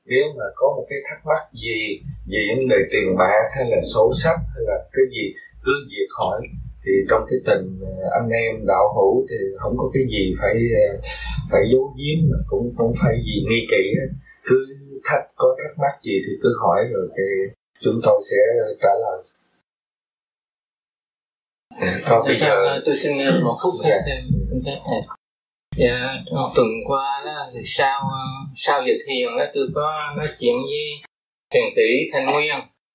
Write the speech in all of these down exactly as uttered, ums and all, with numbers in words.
nếu mà có một cái thắc mắc gì về vấn đề tiền bạc hay là sổ sách hay là cái gì cứ việc hỏi. Thì trong cái tình anh em đạo hữu thì không có cái gì phải phải giấu giếm, mà cũng không phải gì nghi kỵ. Cứ thắc có thắc mắc gì thì cứ hỏi rồi thì chúng tôi sẽ trả lời. Còn bây giờ tôi xin một phút thêm thêm thêm. Dạ, tuần qua đó thì sau sau giờ thiền đó tôi có nói chuyện với thiền tỷ Thanh Nguyên,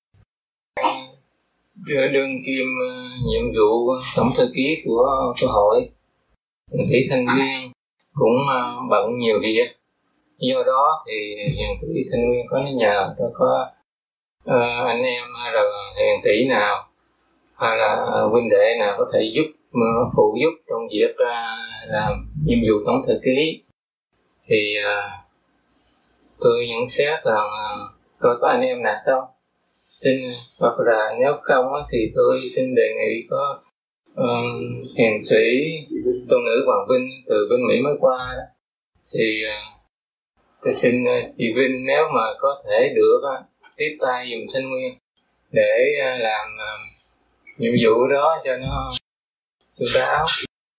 đương kim nhiệm vụ tổng thư ký của của hội. Thiền tỷ Thanh Nguyên cũng bận nhiều việc, do đó thì thiền tỷ Thanh Nguyên có nhờ tôi có uh, anh em rồi thiền tỷ nào hay là huynh đệ nào có thể giúp phụ giúp trong việc uh, làm nhiệm vụ tổng thư ký. Thì uh, tôi nhận xét rằng uh, tôi có anh em nào không, xin hoặc là nếu không uh, thì tôi xin đề nghị có uh, hiền sĩ tôn nữ Hoàng Vinh từ bên Mỹ mới qua đó. Thì uh, tôi xin uh, chị Vinh nếu mà có thể được uh, tiếp tay dùng Thanh Nguyên để uh, làm uh, nhiệm vụ đó cho nó chu đáo.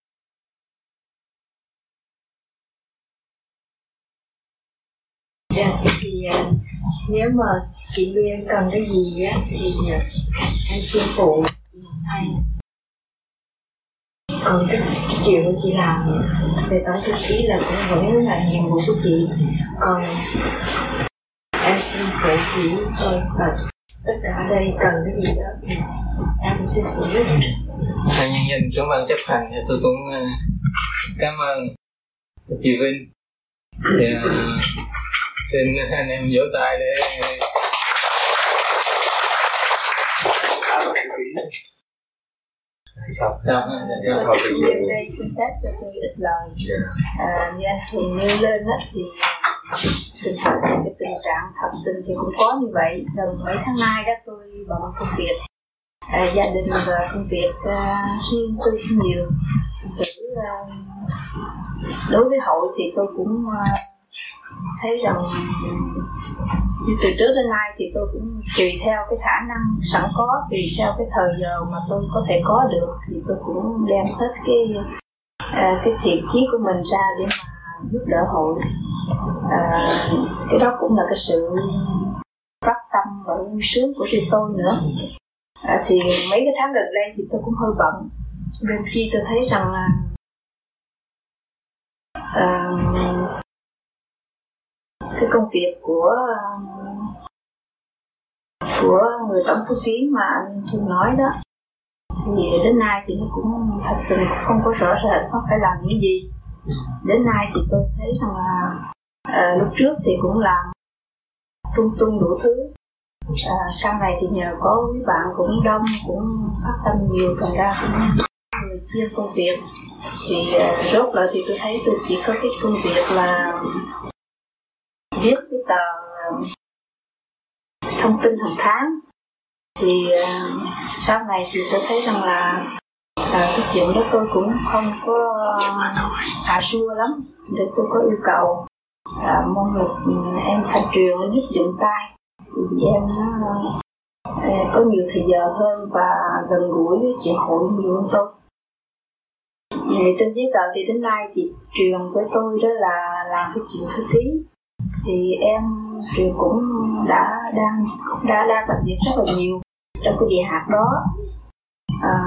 Dạ, thì uh, nếu mà chị Liên cần cái gì á thì uh, anh xin phụ thay. Còn cái, cái chuyện của chị làm về tổng thư ký là cũng vẫn là nhiệm vụ của chị. Còn em xin phụ chỉ thôi, và tất cả ở đây cần cái gì đó thì em cũng xin phụ giúp. Thầy nhân dân trưởng ban chấp hành thì tôi cũng uh, cảm ơn chị Vinh. Thì, uh, xin anh em vỗ tay để sao sao thôi bây đây xin phép cho tôi ít lời. À, như anh Hùng nêu lên á thì tình trạng cái tình trạng thật tình thì cũng có như vậy. Gần mấy tháng nay đó tôi bận công việc, à, gia đình và công việc uh, riêng tôi cũng nhiều. Thử, uh, đối với hội thì tôi cũng uh, thấy rằng như từ trước đến nay thì tôi cũng tùy theo cái khả năng sẵn có, tùy theo cái thời giờ mà tôi có thể có được thì tôi cũng đem hết cái uh, cái thiện chí của mình ra để mà giúp đỡ hội. À, cái đó cũng là cái sự phát tâm và vui sướng của riêng tôi nữa. À, thì mấy cái tháng gần đây thì tôi cũng hơi bận, bên chi tôi thấy rằng là à, cái công việc của của người tổng thư ký mà anh thường nói đó thì đến nay thì nó cũng thật sự không có rõ rệt nó phải làm những gì. Đến nay thì tôi thấy rằng là à, lúc trước thì cũng làm trung trung đủ thứ, à, sau này thì nhờ có quý bạn cũng đông cũng phát tâm nhiều, thành ra cũng người chia công việc. Thì à, rốt lại thì tôi thấy tôi chỉ có cái công việc là viết cái tờ thông tin hàng tháng. Thì à, sau này thì tôi thấy rằng là à, cái chuyện đó tôi cũng không có hạ xua lắm, để tôi có yêu cầu à, mong được em Thanh Truyền giúp dụng tay thì em nó à, có nhiều thời giờ hơn và gần gũi với chuyện hội nhiều hơn tôi. Vậy trên giấy tờ thì đến nay chị Truyền với tôi đó là làm cái chuyện thư ký, thì em Truyền cũng đã đang đã đang làm việc rất là nhiều trong cái địa hạt đó. À,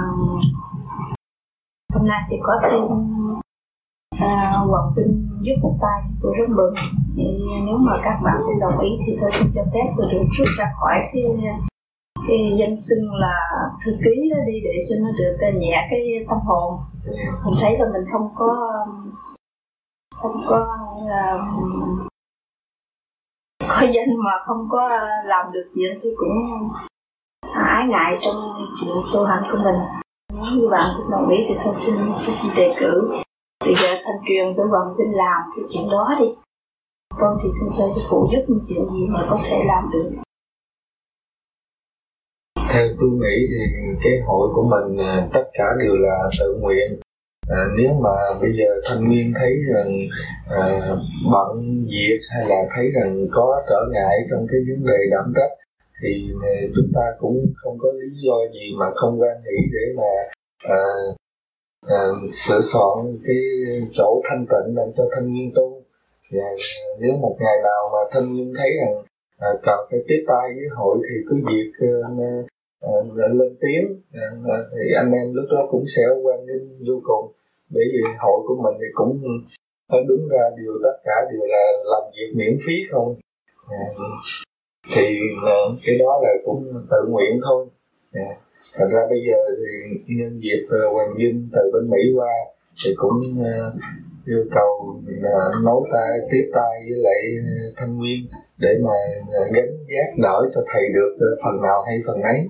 hôm nay thì có thêm à, Hoàng Vinh giúp một tay, tôi rất mừng. Thì nếu mà các bạn cũng đồng ý thì tôi xin cho phép tôi được rút ra khỏi cái cái danh xưng là thư ký đó đi, để cho nó được nhẹ cái tâm hồn. Mình thấy là mình không có không có uh, có danh mà không có làm được chuyện thì cũng ái ngại trong chuyện tu hành của mình. Nếu như bạn cũng đồng ý thì tôi xin tôi xin đề cử từ giờ Thanh Truyền với Hoàng Vinh làm cái chuyện đó đi. Con thì xin cho sư phụ giúp những chuyện gì mà có thể làm được. Theo tôi nghĩ thì cái hội của mình tất cả đều là tự nguyện, À, nếu mà bây giờ thanh nguyên thấy rằng à, bận việc hay là thấy rằng có trở ngại trong cái vấn đề đảm trách thì chúng ta cũng không có lý do gì mà không quan hỷ để mà à, à, sửa soạn cái chỗ thanh tịnh làm cho thanh nguyên tu. Và nếu một ngày nào mà thanh nguyên thấy rằng à, cần phải tiếp tay với hội thì cứ việc à, à, lên tiếng à, thì anh em lúc đó cũng sẽ quan nghênh vô cùng. Bởi vì hội của mình thì cũng phải đứng ra điều tất cả đều là làm việc miễn phí không à, thì à, cái đó là cũng tự nguyện thôi à. Thật ra bây giờ thì nhân dịp uh, Hoàng Vinh từ bên Mỹ qua thì cũng uh, yêu cầu uh, nối tay tiếp tay với lại uh, Thanh Nguyên để mà uh, gánh vác đỡ cho thầy được uh, phần nào hay phần ấy.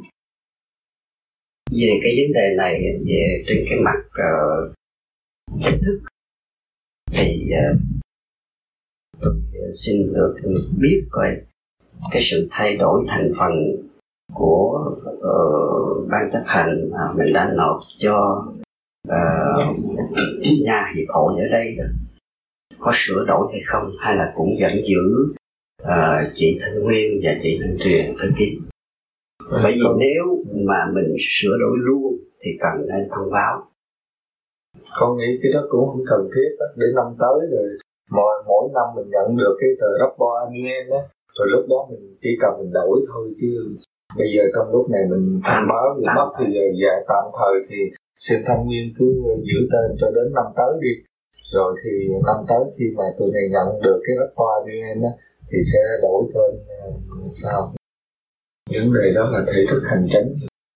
Về cái vấn đề này, về trên cái mặt uh, chính thức thì uh, tôi xin được biết coi cái sự thay đổi thành phần của uh, ban chấp hành mà mình đã nộp cho uh, nhà hiệp hội ở đây đó, có sửa đổi hay không, hay là cũng vẫn giữ uh, chị Thanh Nguyên và chị Thanh Tuyền thư ký. Bởi vì nếu mà mình sửa đổi luôn thì cần nên thông báo. Con nghĩ cái đó cũng không cần thiết đó. Để năm tới rồi mỗi, mỗi năm mình nhận được cái tờ rapport annual đó, rồi lúc đó mình chỉ cần mình đổi thôi, chứ bây giờ trong lúc này mình thông báo thì mất thì giờ dài tạm thời thì xin Thanh Nguyên cứ giữ tên cho đến năm tới đi, rồi thì năm tới khi mà tụi này nhận được cái rapport annual đó thì sẽ đổi tên uh, sao. Vấn đề đó là thể thức hành chính.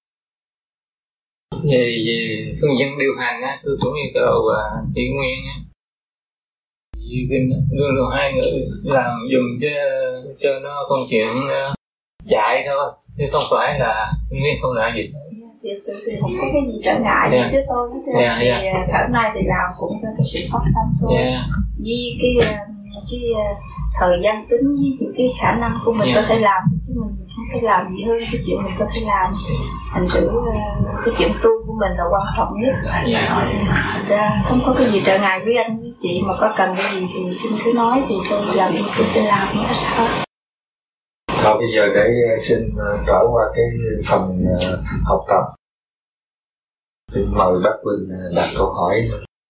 Về, về phương diện điều hành á, tôi cũng yêu cầu uh, chị Nguyên á, chị Vinh luôn luôn hai người làm dùm cho cho nó công chuyện uh, chạy thôi, chứ không phải là Nguyên không làm gì. Thiệt sự thì không có cái gì trở ngại yeah. với tôi hết trơn. Yeah, yeah. Thì hôm nay thì làm cũng cho cái sự phát tâm thôi. Yeah. Với cái, cái thời gian tính với cái khả năng của mình yeah. có thể làm, chứ mình không thể làm gì hơn cái chuyện mình có thể làm. Thành thử cái chuyện tu của mình là quan trọng nhất. Yeah. Thành ra không có cái gì trở ngại với anh với chị, mà có cần cái gì thì xin cứ nói thì tôi làm tôi sẽ làm hết hết. Thôi bây giờ để xin trở qua cái phần học tập. Thì mời bác Quỳnh đặt câu hỏi.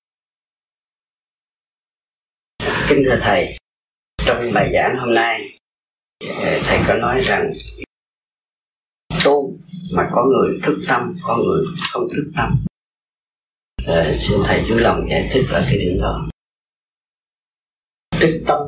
Kính thưa thầy, trong bài giảng hôm nay thầy có nói rằng tu mà có người thức tâm, có người không thức tâm. À, xin thầy chú lòng giải thích ở cái điểm đó. Thức tâm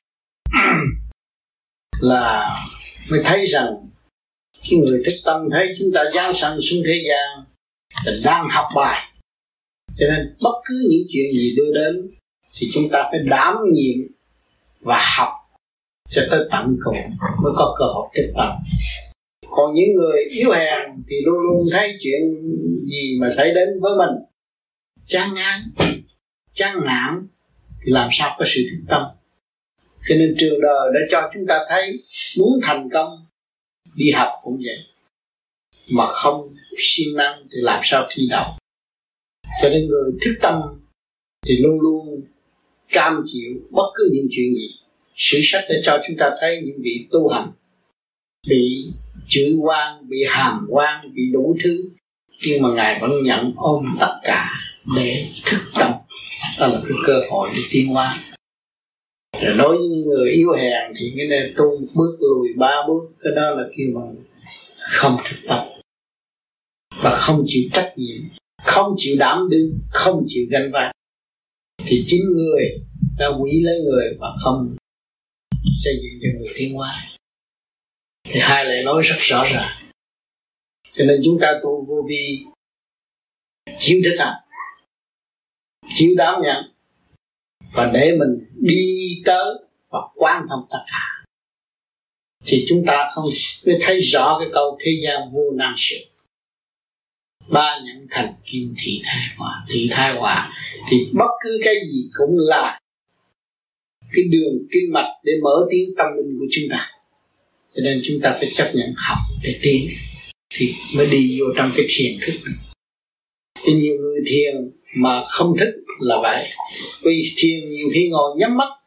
là mới thấy rằng cái người thức tâm thấy chúng ta giáng sanh xuống thế gian là đang học bài, cho nên bất cứ những chuyện gì đưa đến thì chúng ta phải đảm nhiệm và học cho tới tận cùng mới có cơ hội thức tâm. Còn những người yếu hèn thì luôn luôn thấy chuyện gì mà xảy đến với mình chán ngán, chán nản thì làm sao có sự thức tâm. Cho nên trường đời đã cho chúng ta thấy muốn thành công đi học cũng vậy, mà không siêng năng thì làm sao thi đậu. Cho nên người thức tâm thì luôn luôn cam chịu bất cứ những chuyện gì. Sử sách để cho chúng ta thấy những vị tu hành bị chửi oan, bị hàm oan, bị đủ thứ, nhưng mà Ngài vẫn nhận ôm tất cả để thức tâm. Đó là cái cơ hội để tiến hóa. Rồi đối với người yếu hèn thì cái này tu một bước lùi ba bước, cái đó là khi mà không thực tập và không chịu trách nhiệm, không chịu đảm đương, không chịu gánh vác, thì chính người đã quỷ lấy người và không xây dựng cho người tiến hóa. Thì hai lời nói rất rõ ràng. Cho nên chúng ta tu vô vi, chịu thực hành, chịu đảm nhận, và để mình đi tới và quan thông tất cả, thì chúng ta không mới thấy rõ cái câu thế gian vô năng sự. Ba nhận thành kim thị thai họa, thị thai họa thì bất cứ cái gì cũng là cái đường kinh mạch để mở tiếng tâm linh của chúng ta. Cho nên chúng ta phải chấp nhận học để tiến thì mới đi vô trong cái thiền thức. Thì nhiều người thiền mà không thích là vậy. Vì thiền nhiều khi ngồi nhắm mắt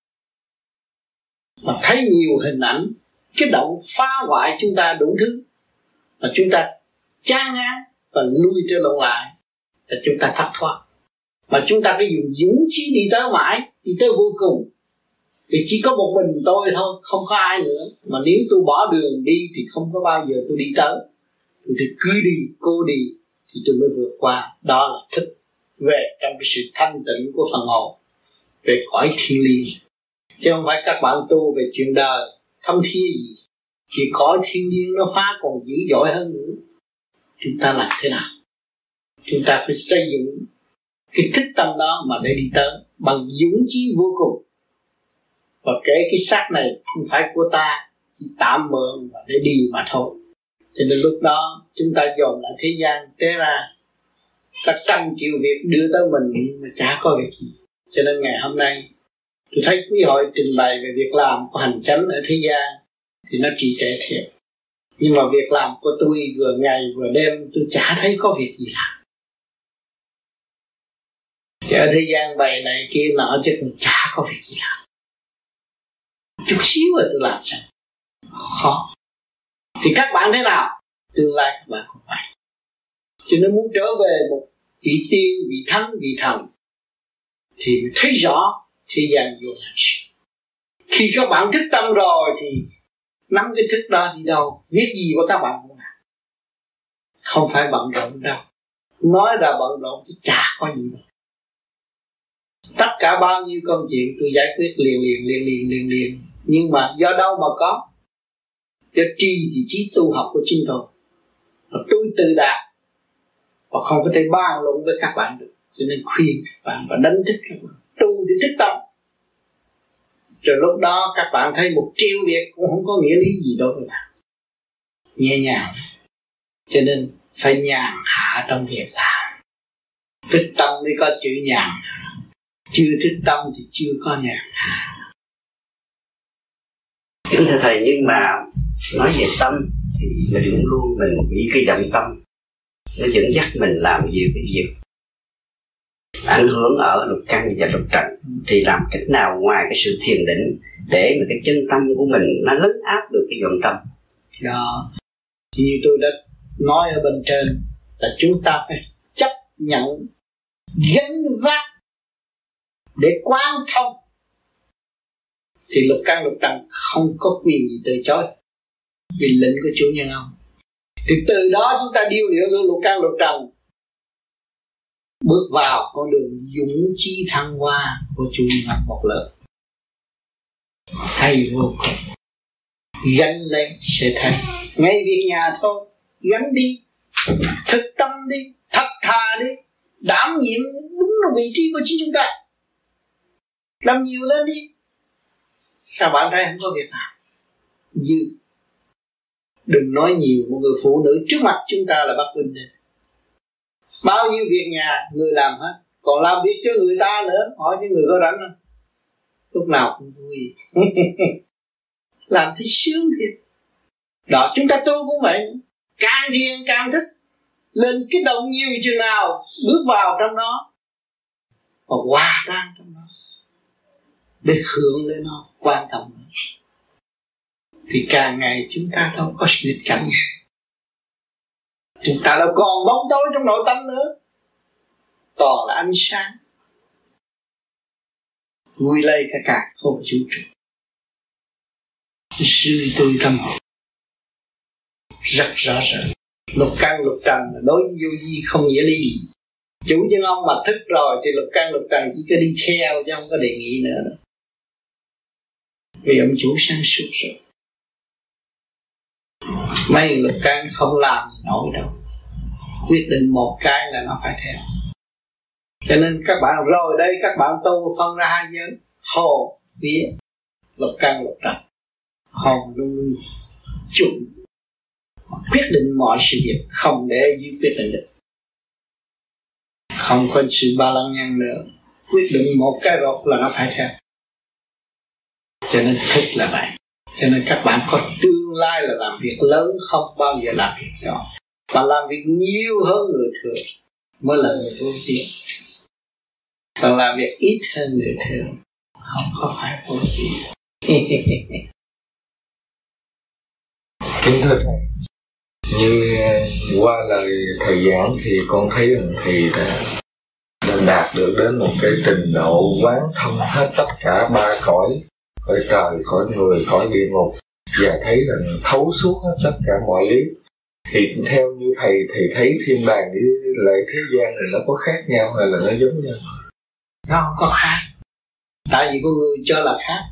mà thấy nhiều hình ảnh cái động phá hoại chúng ta đủ thứ, mà chúng ta chán ngán và lui trở lại là chúng ta thất thoát. Mà chúng ta phải dùng dũng chí đi tới mãi, đi tới vô cùng. Vì chỉ có một mình tôi thôi, không có ai nữa. Mà nếu tôi bỏ đường đi thì không có bao giờ tôi đi tới. Tôi thì cứ đi, cô đi thì tôi mới vượt qua. Đó là thức về trong cái sự thanh tịnh của phần hồn, về cõi thiên liêng. Chứ không phải các bạn tu về chuyện đời thâm thía gì. Thì cõi thiên liêng nó phá còn dữ dội hơn nữa. Chúng ta làm thế nào? Chúng ta phải xây dựng cái thức tâm đó mà để đi tới bằng dũng chí vô cùng. Và kể cái xác này không phải của ta, chỉ tạm mượn và để đi mà thôi. Cho nên lúc đó chúng ta dồn lại thế gian, té ra ta trăm triệu việc đưa tới mình nhưng mà chả có việc gì. Cho nên ngày hôm nay tôi thấy quý hội trình bày về việc làm của hành chánh ở thế gian thì nó trì trệ thiệt. Nhưng mà việc làm của tôi vừa ngày vừa đêm tôi chả thấy có việc gì làm. Thì ở thế gian bày này kia nọ chứ chả có việc gì làm. Chút xíu rồi tôi làm sao? Khó. Thì các bạn thế nào? Tương lai các bạn không phải. Cho nên muốn trở về một vị tiên, vị thánh, vị thần thì mới thấy rõ thế gian vô hạn sự. Khi các bạn thức tâm rồi thì nắm cái thức đó đi đâu, viết gì của các bạn cũng làm. Không phải bận rộn đâu. Nói ra bận rộn thì chả có gì đâu. Tất cả bao nhiêu công chuyện tôi giải quyết liền liền liền liền liền liền. Nhưng mà do đâu mà có? Do tri thì trí tu học của chính tôi. Và tôi tự đạt và không có thể bàn luận với các bạn được. Cho nên khuyên các bạn và đánh thức các bạn tu để thức tâm. Rồi lúc đó các bạn thấy một triệu việc cũng không có nghĩa lý gì đâu các bạn. Nhẹ nhàng. Cho nên phải nhàn hạ trong việc làm. Thức tâm mới có chữ nhàn. Chưa thức tâm thì chưa có nhàn hạ. Kính thưa Thầy, nhưng mà nói về tâm thì mình luôn luôn mình bị cái dòng tâm nó dẫn dắt mình làm nhiều cái việc ảnh hưởng ở lục căn và lục trần. Thì làm cách nào ngoài cái sự thiền định để mà cái chân tâm của mình nó lấn áp được cái dòng tâm đó? Như tôi đã nói ở bên trên là chúng ta phải chấp nhận gánh vác để quán thông thì lục căn lục trần không có quyền gì từ chối vì lệnh của chủ nhân ông. Thì từ đó chúng ta điêu luyện lục căn lục trần, bước vào con đường dũng chí thăng hoa của chủ nhân ông một lần. Hay vô cùng. Gánh lên sẽ thấy. Ngay việc nhà thôi, gánh đi, thực tâm đi, thật thà đi, đảm nhiệm đúng là vị trí của chính chúng ta. Làm nhiều lên đi. Các bạn thấy không có việc nào dư. Đừng nói nhiều, một người phụ nữ trước mặt chúng ta là Bắc Vinh đây. Bao nhiêu việc nhà người làm hết, còn làm việc cho người ta nữa, hỏi cho người có rảnh không? Lúc nào cũng vui. Làm thấy sướng thiệt. Đó, chúng ta tu cũng vậy. Càng thiền càng thích. Lên kích động nhiều chừng nào, bước vào trong đó và hòa tan trong đó để hưởng lên nó, quan trọng nữa. Thì càng ngày chúng ta đâu có sự nghịch cảnh. Chúng ta đâu còn bóng tối trong nội tâm nữa, toàn là ánh sáng vui lây cả cả không vũ trụ. Sư tôi tâm hồn rất rõ ràng. Lục căn lục trần là đối với vô vi không nghĩa lý gì. Chủ nhân ông mà thức rồi thì lục căn lục trần chỉ có đi theo chứ không có đề nghị nữa đâu. Vì ông chủ sáng suốt rồi. Mấy lục căn không làm nổi đâu. Quyết định một cái là nó phải theo. Cho nên các bạn rồi đây các bạn tu phân ra hai giới. Hồn, vía, lục căn lục trần. Hồn luôn luôn chủ quyết định mọi sự việc, không để dưới quyết định được. Không có sự ba lăng nhăng nữa. Quyết định một cái rốt là nó phải theo. Cho nên thích là vậy. Cho nên các bạn có tương lai là làm việc lớn, không bao giờ làm việc nhỏ, mà làm việc nhiều hơn người thường mới là người vô tiếng. còn làm việc ít hơn người thường, không có phải vô gì. Kính thưa thầy, như qua lời thầy giảng thì con thấy rằng thầy đã, đã đạt được đến một cái trình độ quán thông hết tất cả ba cõi, cõi trời, cõi người, cõi địa ngục, và thấy rằng thấu suốt hết tất cả mọi lý. Thì theo như thầy, thầy thấy thiên đàng với lại thế gian này nó có khác nhau hay là nó giống nhau? Nó không có khác, tại vì con người cho là khác.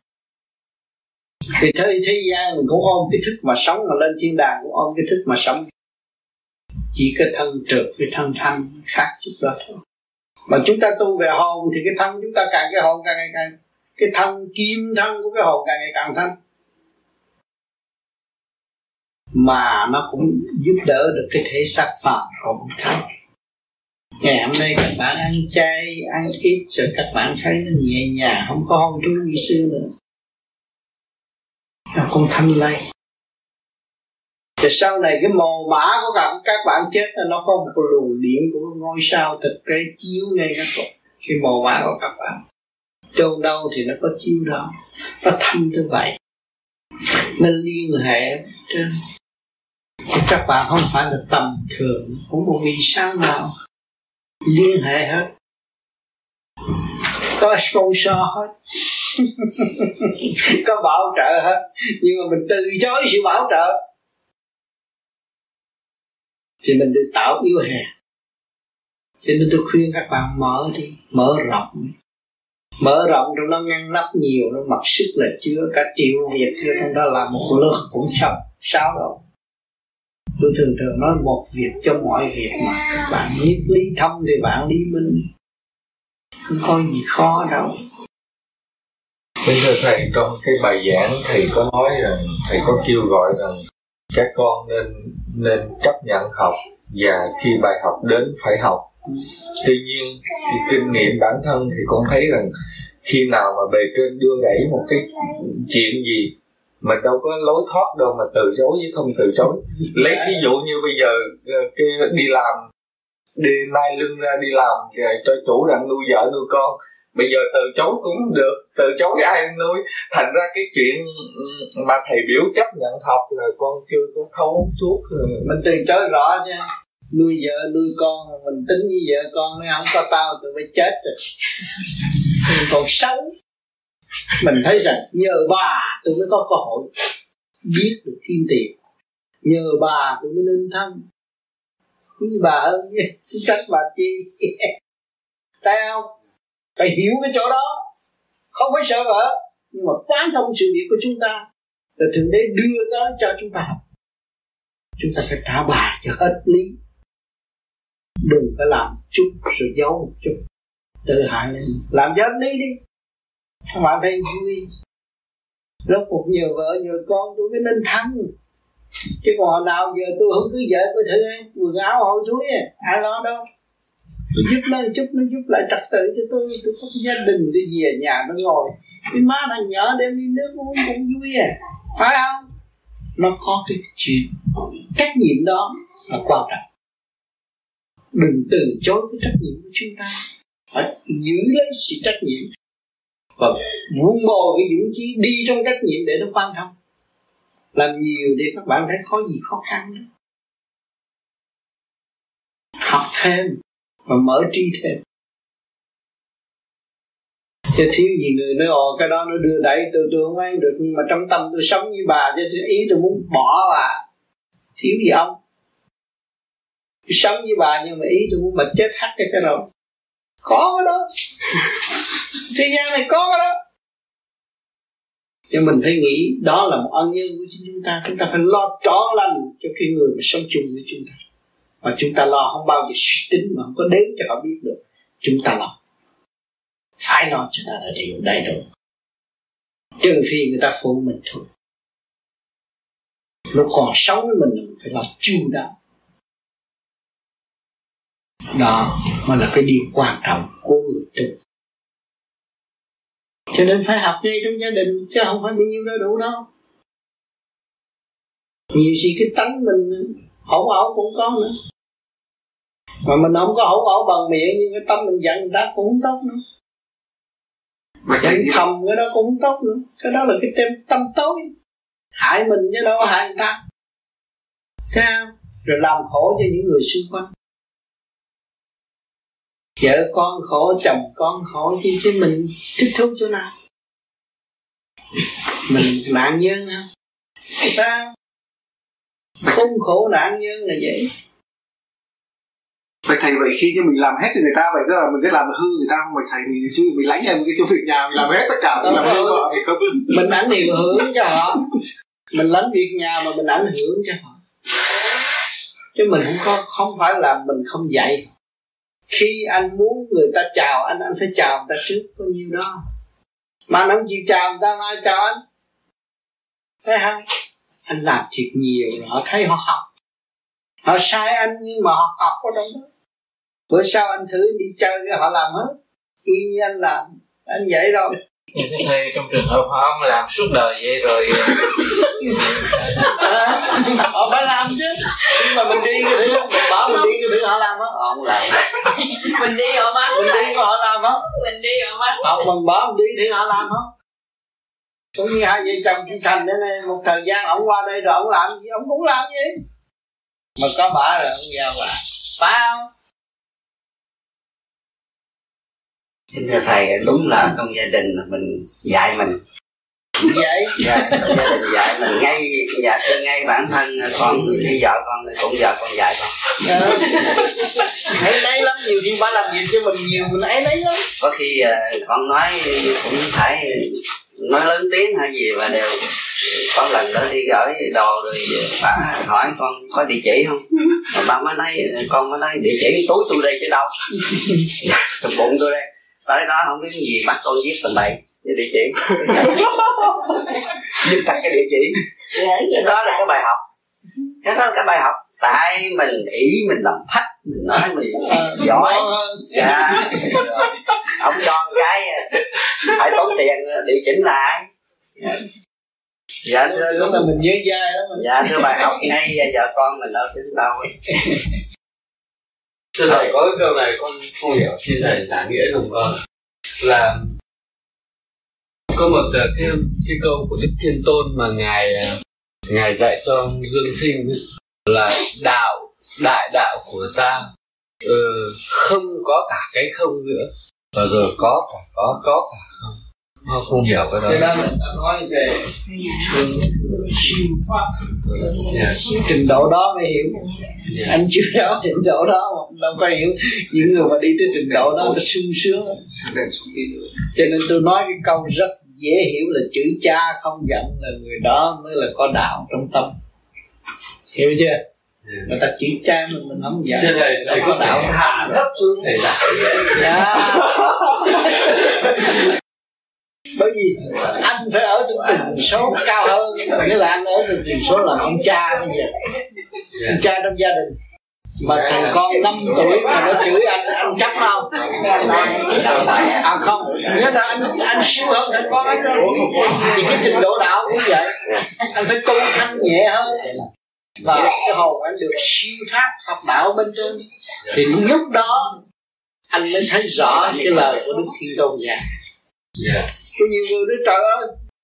Thì thế, thế gian mình cũng ôm cái thức mà sống, mà lên thiên đàng cũng ôm cái thức mà sống. Chỉ cái thân trượt với thân thanh khác chút đó thôi. Mà chúng ta tu về hồn thì cái thân chúng ta càng, cái hồn càng ngày càng, cái thân kim thân của cái hồn càng ngày càng thanh. Mà nó cũng giúp đỡ được cái thể xác phàm không thấy. Ngày hôm nay các bạn ăn chay, ăn ít rồi các bạn thấy nó nhẹ nhàng, không có hôn trú như xưa nữa. Nó cũng thanh lây. Thì sau này cái mồ mã của các, các bạn chết là nó có một cái luồng điện của ngôi sao thực tế chiếu ngay các bạn. Cái mồ mã của các bạn chôn đâu thì nó có chiếu đó. Nó thanh như vậy. Nó liên hệ trên. Các bạn không phải là tầm thường, cũng một vì sao nào liên hệ hết, có sponsor hết, có bảo trợ hết, nhưng mà mình từ chối sự bảo trợ thì mình được tạo yếu hèn. Cho nên tôi khuyên các bạn mở đi, mở rộng, mở rộng trong nó ngăn nắp nhiều, nó mặc sức là chứa cả triệu việc trong đó là một lượt cũng xong, sao đâu. Tôi thường thường nói một việc cho mọi việc mà các bạn biết lý thông thì bạn lý minh, không có gì khó đâu. Kính thưa thầy, trong cái bài giảng thầy có nói rằng, thầy có kêu gọi rằng các con nên nên chấp nhận học, và khi bài học đến phải học. Tuy nhiên thì kinh nghiệm bản thân thì con thấy rằng khi nào mà bề trên đưa đẩy một cái chuyện gì mình đâu có lối thoát đâu mà từ chối với không từ chối. Lấy ví dụ như bây giờ cái đi làm, đi nai lưng ra đi làm cho chủ đang nuôi vợ nuôi con, bây giờ từ chối cũng được, từ chối ai nuôi. Thành ra cái chuyện mà thầy biểu chấp nhận học là con chưa có thấu suốt. Mình từ chối rõ chứ, nuôi vợ nuôi con mình tính như vợ con, nếu không có tao tụi phải chết rồi. Mình còn xấu. Mình thấy rằng nhờ bà tôi mới có cơ hội biết được kiếm tiền, nhờ bà tôi mới nên thân, quý bà hơn chứ trách bà chi. Thấy không? Phải hiểu cái chỗ đó, không phải sợ vợ, nhưng mà quán thông sự việc của chúng ta là Thượng Đế đưa tới cho chúng ta học. Chúng ta phải trả bài cho hết lý, đừng có làm chút rồi giấu một chút, tự hại lên, làm cho hết lý đi. Các bạn thấy vui. Lúc một nhờ vợ nhờ con tôi mới nên thắng. Chứ còn hồi nào giờ tôi không cứ vợ tôi thử quần áo hội thúi à, ai lo đâu. Tôi giúp nó chút, nó giúp lại trật tự cho tôi. Tôi có gia đình đi về nhà nó ngồi, cái má thằng nhỏ đem đi nước uống cũng vui à, phải không? Nó có cái chuyện trách nhiệm đó là quan trọng. Đừng từ chối cái trách nhiệm của chúng ta, phải giữ lấy sự trách nhiệm và vun bồi cái dũng chí đi trong trách nhiệm để nó quan thông. Làm nhiều để các bạn thấy có gì khó khăn đó. Học thêm và mở tri thêm. Chứ thiếu gì người nói ồ cái đó nó đưa đẩy tôi tôi không ăn được, nhưng mà trong tâm tôi sống với bà cho tôi ý tôi muốn bỏ bà. Thiếu gì ông? Tôi sống với bà nhưng mà ý tôi muốn bà chết hắt cái cái rồi. Có cái đó. Thế gian này có cái đó. Nhưng mình phải nghĩ đó là một ân nhân của chúng ta. Chúng ta phải lo trọn lành cho cái người mà sống chung với chúng ta. Mà chúng ta lo không bao giờ suy tính mà không có đếm cho họ biết được. Chúng ta lo, phải lo cho ta là điều đầy đủ. Trừ phi người ta phụ mình thôi. Lúc còn sống với mình mình phải lo chu đáo. Đó mới là cái điều quan trọng của người tu. Cho nên phải học ngay trong gia đình, chứ không phải bao nhiêu đó đủ đâu. Nhiều khi cái tánh mình hỗn ẩu cũng có nữa. Mà mình không có hổ ẩu bằng miệng, nhưng cái tâm mình giận người ta cũng không tốt nữa. Mà giận thầm cái đó cũng không tốt nữa. Cái đó là cái tâm, tâm tối, hại mình chứ đâu có hại người ta. Thấy không? Rồi làm khổ cho những người xung quanh. Vợ con khổ, chồng con khổ, chứ chứ mình thích thú chỗ nào? Mình nạn nhân hả? Sao? Không khổ nạn nhân là vậy. Vậy thầy, vậy khi như mình làm hết cho người ta, vậy tức là mình cứ làm hư người ta không? Vậy thầy, mình chú mình lánh em cái chỗ việc nhà, mình làm hết tất cả, mình làm hư vợ thì không. Mình ảnh hưởng cho họ. Mình lánh việc nhà mà mình ảnh hưởng cho họ. Chứ mình không có, không phải là mình không dạy. Khi anh muốn người ta chào anh, anh phải chào người ta trước, có nhiêu đó. Mà anh không chịu chào người ta, ai chào anh? Thấy không? Anh làm thiệt nhiều rồi họ thấy họ học. Họ sai anh nhưng mà họ học ở trong đó. Bữa sau anh thử đi chơi cái họ làm hết. Y như anh làm, anh vậy rồi. Như thầy trong trường hợp họ không làm suốt đời vậy rồi à, họ phải làm chứ. Nhưng mà mình đi cái thứ, mình bảo mình đi cái thứ họ làm hết, họ không làm. Mình đi họ mắng. Mình đi họ làm hết. Mình đi họ mắng. Họ mình bảo mình đi thì họ làm hết. Cũng như hai vợ chồng chị Thành đây này, một thời gian ông qua đây rồi ông làm gì, ông cũng làm gì. Mà có bả rồi ông giao bà, phải không? Kính thưa thầy, đúng là trong gia đình mình dạy mình vậy dạ, trong gia đình dạy mình ngay, dạ, ngay bản thân con đi vợ con cũng vợ con dạy con. Hãy lấy lắm, nhiều khi bà làm gì cho mình nhiều mình ấy lấy lắm. Có khi uh, con nói cũng phải nói lớn tiếng hay gì mà đều có lần đó đi gửi đồ rồi bà hỏi con có địa chỉ không, mà ba mới nói con mới nói địa chỉ túi tôi đây chứ đâu, trong bụng tôi đây, tới đó không biết cái gì bắt con viết tầm bậy địa chỉ, viết thật cái địa chỉ. Cái đó là cái bài học, cái đó là cái bài học. Tại mình ý mình làm phách, mình nói mình giỏi, dạ, ông cho cái phải tốn tiền điều chỉnh lại. Dạ thưa, lúc là mình nhớ dai đó. Dạ thưa bài học ngay vợ con mình đâu chứ đâu. Thưa thầy, có cái câu này con không hiểu, xin thầy giải nghĩa dùm con. Là có một cái cái câu của Đức Thiên Tôn mà ngài ngài dạy cho Dương Sinh là đạo, đại đạo của ta uh, không có cả cái không nữa, và rồi có cả có có cả không. Nó không hiểu cái đó. Cái đó là ta nói về siêu thoát, yeah. Trình độ đó mới hiểu. Yeah. Anh chưa rõ trình độ đó mà đâu có hiểu. Những người mà đi tới trình độ đó là sung sướng. Cho nên tôi nói cái câu rất dễ hiểu là chữ cha không giận là người đó mới là có đạo trong tâm. Hiểu chưa? Yeah. Người ta chỉ cha mình mình không giận. Thầy, thầy, thầy có đạo hạ thấp xuống thầy giải. Yeah. Bởi vì anh phải ở trong tần số cao hơn, nghĩa là anh ở trong tần số làm ông cha bây giờ, ông cha trong gia đình. Mà thằng con năm tuổi mà nó chửi anh, anh chấp không? À không, nghĩa là anh anh siêu hơn thằng con anh rồi. Thì cái trình độ đạo cũng vậy, anh phải tu thanh nhẹ hơn. Và cái hồn anh được siêu thoát học đạo bên trên. Thì lúc đó anh mới thấy rõ cái lời của Đức Thiên Tôn dạy. Có nhiều người nói trời ơi,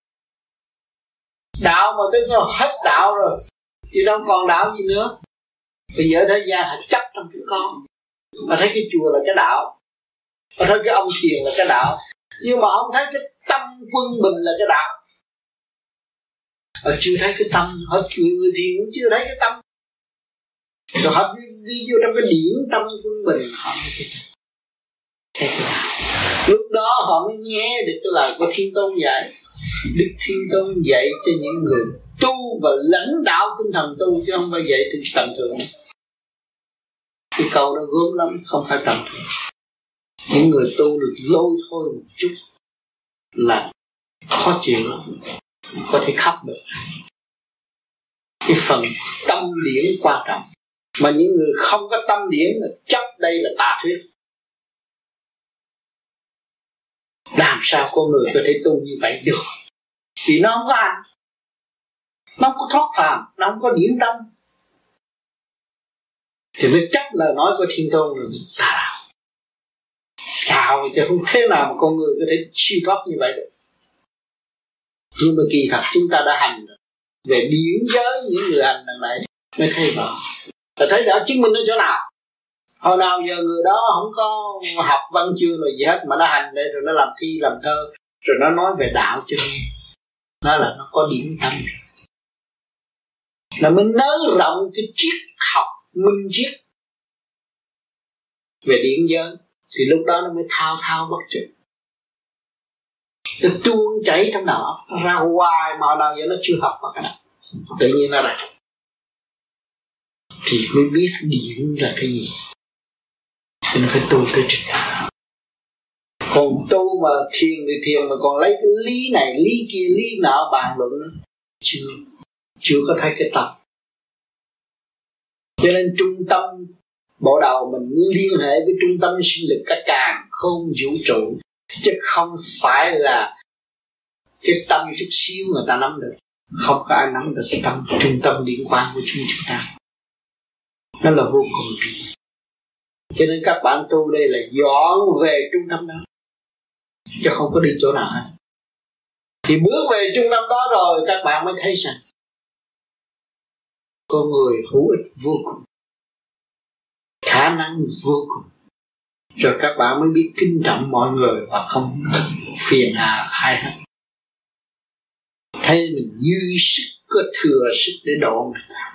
đạo mà tới nó hết đạo rồi thì đâu còn đạo gì nữa. Bây giờ thế gian họ chấp trong cái con, mà thấy cái chùa là cái đạo, mà thấy cái ông thiền là cái đạo, nhưng mà không thấy cái tâm quân bình là cái đạo. Họ chưa thấy cái tâm, họ nhiều người thiền cũng chưa thấy cái tâm. Rồi họ đi, đi vô trong cái điển tâm quân bình, họ mới thấy cái đạo. Lúc đó họ mới nghe được cái lời của Thiên Tôn dạy. Đức Thiên Tôn dạy cho những người tu và lãnh đạo tinh thần tu, chứ không phải dạy trên tầm thường. Cái câu đó gớm lắm, không phải tầm thường. Những người tu được lôi thôi một chút là khó chịu lắm, có thể khóc được. Cái phần tâm điển quan trọng, mà những người không có tâm điển là chấp đây là tà thuyết. Làm sao con người có thể tu như vậy được? Vì nó không có hành, nó không có thoát phàm, nó không có điển tâm. thì mới chấp lời nói của Thiên Tôn rồi ta làm. Sao chứ không thế nào mà con người có thể siêu thoát như vậy được. Nhưng mà kỳ thật chúng ta đã hành rồi. Về điển giới những người hành đằng này mới thấy rõ. Ta thấy rõ chứng minh ở chỗ nào. Hồi nào giờ người đó không có học văn chương rồi gì hết, mà nó hành đây rồi nó làm thi làm thơ, rồi nó nói về đạo cho nghe. Đó là nó có điển tâm. Là mới nới rộng cái triết học minh triết về điển giới, thì lúc đó nó mới thao thao bất tuyệt. Nó tuôn chảy trong đầu nó ra hoài mà nào giờ nó chưa học mà cái nào tự nhiên nó ra, thì mới biết điển là cái gì. Cho nên phải tu tới trình độ. Còn tu mà thiền thì thiền mà còn lấy cái lý này lý kia lý nọ bàn luận, chưa chưa có thấy cái tâm. Cho nên trung tâm bộ đầu mình liên hệ với trung tâm sinh lực cả càn khôn vũ trụ, chứ không phải là cái tâm chút xíu người ta nắm được. Không có ai nắm được cái tâm trung tâm liên quan của chúng chúng ta. Nó là vô cùng. Cho nên các bạn tu đây là dọn về trung tâm đó, chứ không có đi chỗ nào hết. Thì bước về trung tâm đó rồi các bạn mới thấy rằng con người hữu ích vô cùng, khả năng vô cùng. Rồi các bạn mới biết kính trọng mọi người và không phiền hà ai hết. Thấy mình dư sức, có thừa sức để độ người ta.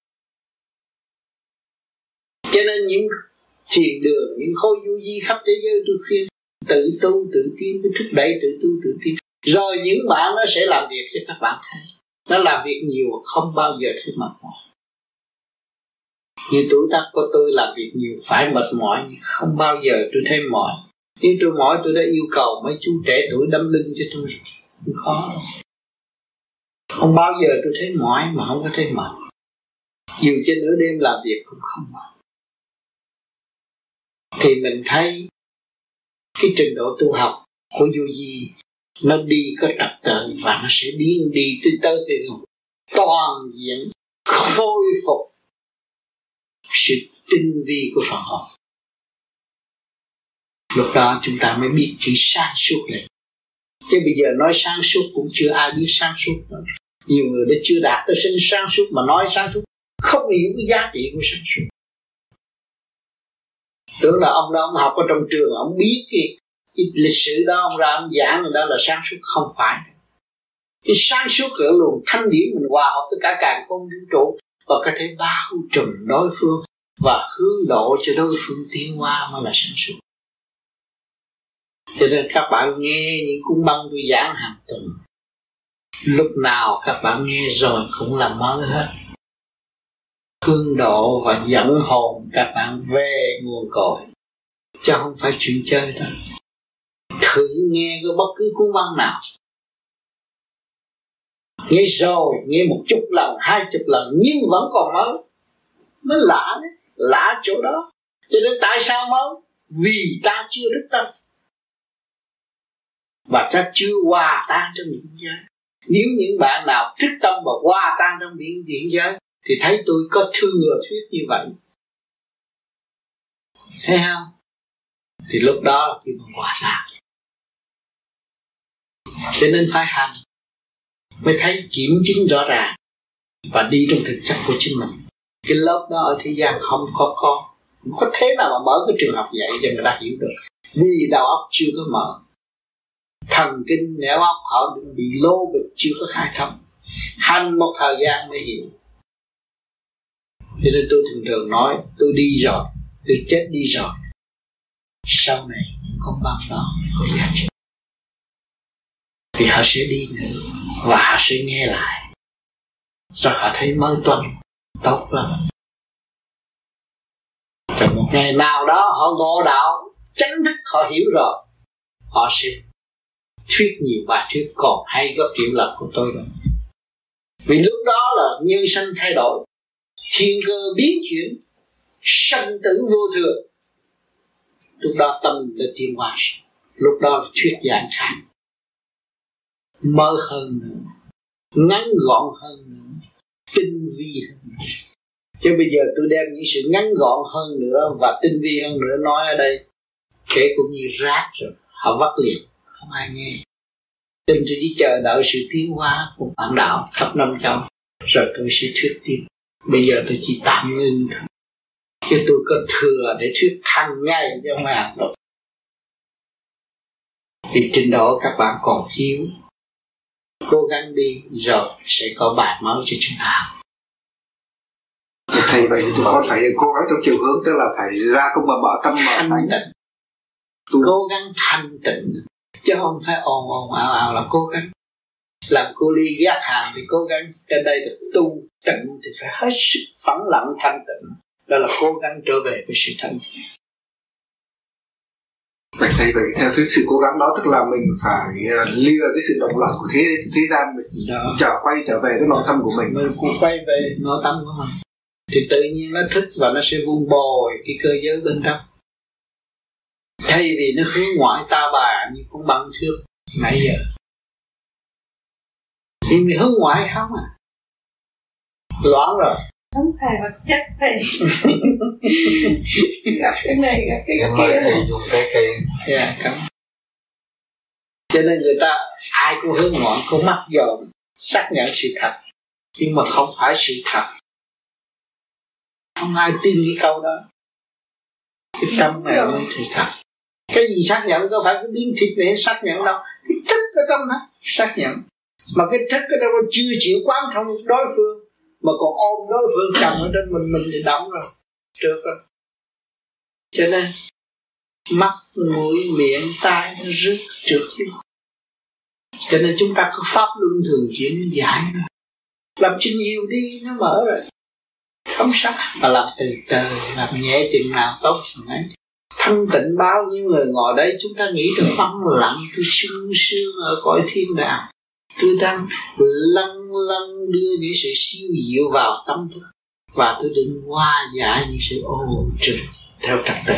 Cho nên những thiền đường, những khối vô vi khắp thế giới tôi khuyên tự tu, tự tiến, mới thúc đẩy tự tu, tự tiến. Rồi những bạn nó sẽ làm việc cho các bạn thấy. Nó làm việc nhiều không bao giờ thấy mệt mỏi. Như tuổi tác của tôi làm việc nhiều phải mệt mỏi, nhưng không bao giờ tôi thấy mỏi. Nhưng tôi mỏi tôi đã yêu cầu mấy chú trẻ tuổi đâm lưng cho tôi rồi. Không khó. Không bao giờ tôi thấy mỏi mà không có thấy mệt. Dù trên nửa đêm làm việc cũng không mệt. Thì mình thấy cái trình độ tu học của vô vi nó đi có trật tự và nó sẽ đi đi tới tới từ toàn diện khôi phục sự tinh vi của phần hồn. Lúc đó chúng ta mới biết chữ sáng suốt lên. Chứ bây giờ nói sáng suốt cũng chưa ai biết sáng suốt nữa. Nhiều người đã chưa đạt tới sinh sáng suốt mà nói sáng suốt, không hiểu cái giá trị của sáng suốt. Tưởng là ông đó ông học ở trong trường, ông biết cái, cái lịch sử đó, ông ra ông giảng rồi đó là sáng suốt. Không phải. Cái sáng suốt là luồng thanh điển mình hòa hợp với cả càn khôn vũ trụ và có thể bao trùm đối phương và hướng độ cho đối phương tiến hóa mới là sáng suốt. Cho nên các bạn nghe những cuốn băng tôi giảng hàng tuần, lúc nào các bạn nghe rồi cũng là mới hết. Hướng độ và dẫn hồn các bạn về nguồn cội, chứ không phải chuyện chơi đâu. Thử nghe có bất cứ cuốn băng nào, nghe rồi nghe một chục lần, hai chục lần nhưng vẫn còn mới. Mới lạ đấy, lạ chỗ đó. Cho nên tại sao mới? Vì ta chưa thức tâm và ta chưa hòa tan trong biển giới. Nếu những bạn nào thức tâm và hòa tan trong biển biển giới thì thấy tôi có thừa thuyết như vậy, thấy không? Thì lúc đó thì mình hòa tan. Cho nên phải hành mới thấy kiểm chứng rõ ràng và đi trong thực chất của chính mình. Cái lớp đó ở thế gian không có con, không có thế nào mà mở cái trường học dạy cho người ta hiểu được, vì đầu óc chưa có mở. Thần kinh nẻo óc họ bị lô bịch chưa có khai thông, hành một thời gian mới hiểu. Cho nên tôi thường thường nói tôi đi rồi, tôi chết đi rồi, sau này những con băng đó có giá trị, vì họ sẽ đi nữa và họ sẽ nghe lại, rồi họ thấy mới tuần tốt lắm. Rồi một ngày nào đó họ ngộ đạo chánh thức, họ hiểu rồi, họ sẽ thuyết nhiều bài thuyết còn hay gấp triệu lần của tôi rồi. Vì lúc đó là nhân sinh thay đổi, thiên cơ biến chuyển, sanh tử vô thường. Lúc đó tâm là tiến hóa, lúc đó là thuyết giảng khác, mơ hơn nữa, ngắn gọn hơn nữa, tinh vi hơn nữa. Chứ bây giờ tôi đem những sự ngắn gọn hơn nữa và tinh vi hơn nữa nói ở đây, kể cũng như rác rồi, họ vắt liền, không ai nghe. Tin tôi chỉ chờ đợi sự tiến hóa của bản đạo khắp năm châu, rồi tôi sẽ thuyết tiếp. Bây giờ tôi chỉ tạm ngưng thôi, chứ tôi có thừa để thuyết hàng ngày cho mấy hàng rồi. Vì trình độ các bạn còn thiếu, cố gắng đi rồi sẽ có bài mới cho chúng ta. Thầy vậy thì tụi con phải cố gắng trong chiều hướng, tức là phải ra công mà bỏ tâm mà thanh tịnh, cố gắng thanh tịnh, chứ không phải ồn ồn ào ào là cố gắng. Làm cô ly ghét hàng thì cố gắng, trên đây là tu tịnh thì phải hết sức phẳng lặng thanh tịnh, đó là cố gắng trở về với sự thanh tịnh. Vậy thầy vậy theo cái sự cố gắng đó, tức là mình phải lìa cái sự động loạn của thế thế gian, mình đó. trở quay trở về cái nội tâm của mình, mình cũng quay về nội tâm của mình thì tự nhiên nó thích và nó sẽ vun bồi cái cơ giới bên trong, thay vì nó hướng ngoại ta bà như con băng thước nãy giờ thì mình hướng ngoại không à, loạn rồi. Không thầy vật chất thầy gặp cái này gặp cái kia thầy dùng cái cây yeah, cảm. Cho nên người ta ai cũng hướng ngoại, cũng mắc dòm xác nhận sự thật, nhưng mà không phải sự thật. Không ai tin cái câu đó. Cái tâm này mới sự thật. Cái gì xác nhận, có phải cái miếng thịt này xác nhận đâu, cái thức ở trong đó xác nhận. Mà cái thức ở đâu chưa chịu quán thông đối phương, mà còn ôm đối phương chồng ở trên mình, mình thì đóng rồi, trước rồi. Cho nên mắt, mũi, miệng, tai nó rứt trước. Cho nên chúng ta có pháp luân thường chuyển giải rồi. Làm cho nhiều đi nó mở rồi, không sao. Mà làm từ từ, làm nhẹ chừng nào tốt chừng ấy. Thanh tịnh bao nhiêu người ngồi đây, chúng ta nghĩ được phân lặng, tôi sương sương ở cõi thiên đàng. Tôi đang lân lân đưa những sự siêu diệu vào tâm thức, và tôi định hóa giải những sự ô trực theo trật tự.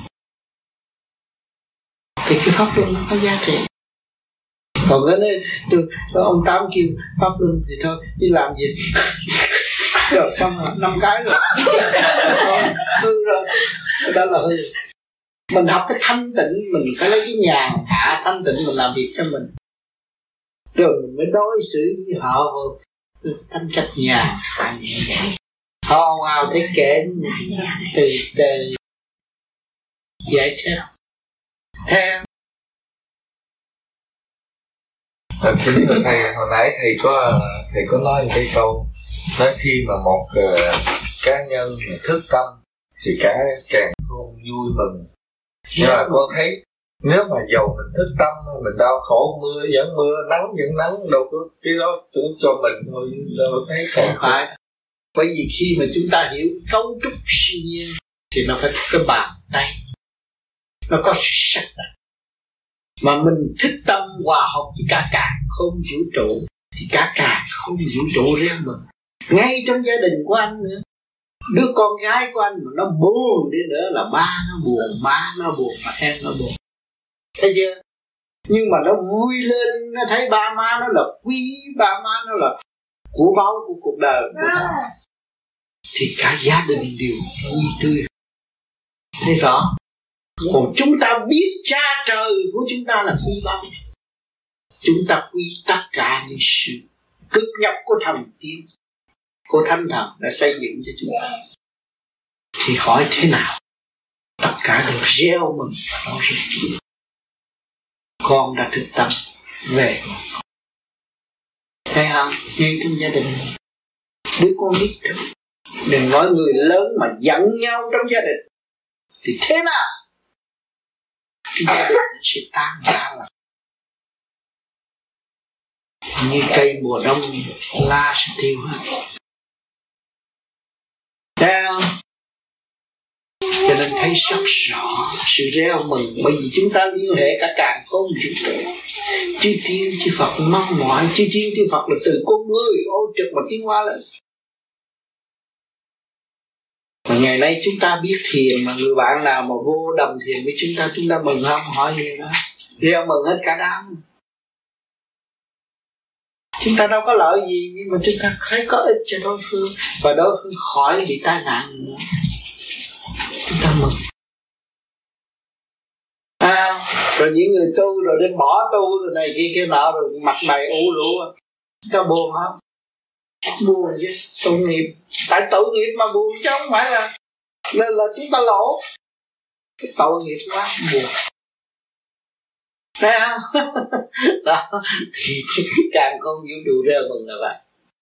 Thì cái pháp luân nó có giá trị. Còn cái này, tôi, ông Tám kêu pháp luân thì thôi, đi làm gì rồi xong rồi, năm cái rồi hư rồi, đó là hư. Mình học cái thanh tịnh, mình phải lấy cái nhàn hạ thanh tịnh mình làm việc cho mình, rồi mình mới đối xử với họ thanh cách nhàn hạ nhẹ nhàng. Họ vào thấy kệ từ từ giải thích theo. Kính thưa thầy, hồi nãy thầy có thầy có nói một cái câu, nói khi mà một uh, cá nhân mà thức tâm thì cả càng không vui mừng. Nhưng mà con thấy nếu mà dầu mình thức tâm, mình đau khổ, mưa vẫn mưa, nắng vẫn nắng, đâu có cái đó cũng cho mình thôi, đâu thấy không phải. Bởi vì khi mà chúng ta hiểu cấu trúc siêu nhiên thì nó phải có cái bàn tay, nó có sự sắc đặt. Mà mình thức tâm hòa hợp với cả cả không vũ trụ thì cả cả không vũ trụ riêng mình. Ngay trong gia đình của anh nữa, đứa con gái của anh mà nó buồn đi nữa là ba nó buồn, má nó buồn, mà em nó buồn. Thấy chưa? Nhưng mà nó vui lên, nó thấy ba má nó là quý, ba má nó là của báu của cuộc đời của nó, thì cả gia đình đều vui tươi. Thấy rõ? Còn chúng ta biết cha trời của chúng ta là quý báu, chúng ta quý tất cả những sự cực nhập của thần tiên, của thánh thần đã xây dựng cho chúng ta. Thì hỏi thế nào tất cả đều gieo mừng và nói rằng con đã thực tâm về. Thấy không? Ngay trong gia đình, đứa con biết thức. Đừng nói người lớn mà giận nhau trong gia đình thì thế nào gia đình sẽ tan rã lại như cây mùa đông, lá sẽ tiêu hết. Thấy không? Cho nên thấy rất rõ sự reo mừng, bởi vì chúng ta liên hệ cả càng không vũ trụ. Chư tiên, chư Phật mong mỏi, chư tiên, chư Phật là từ con người ô trực mà tiến hóa lên. Mà ngày nay chúng ta biết thiền, mà người bạn nào mà vô đồng thiền với chúng ta, chúng ta mừng không? Hỏi gì đó, reo mừng hết cả đám. Chúng ta đâu có lợi gì, nhưng mà chúng ta thấy có ích cho đối phương, và đối phương khỏi bị tai nạn nữa, chúng ta mừng. À, rồi những người tu rồi đến bỏ tu rồi này kia kia nọ rồi mặt mày ủ rũ, cho buồn không? Buồn chứ, tội nghiệp. Tại tội nghiệp mà buồn chứ không phải là nên là chúng ta lỗ. Cái tội nghiệp quá buồn. Thấy không? Đó, thì càng con vũ trụ ra mừng là vậy.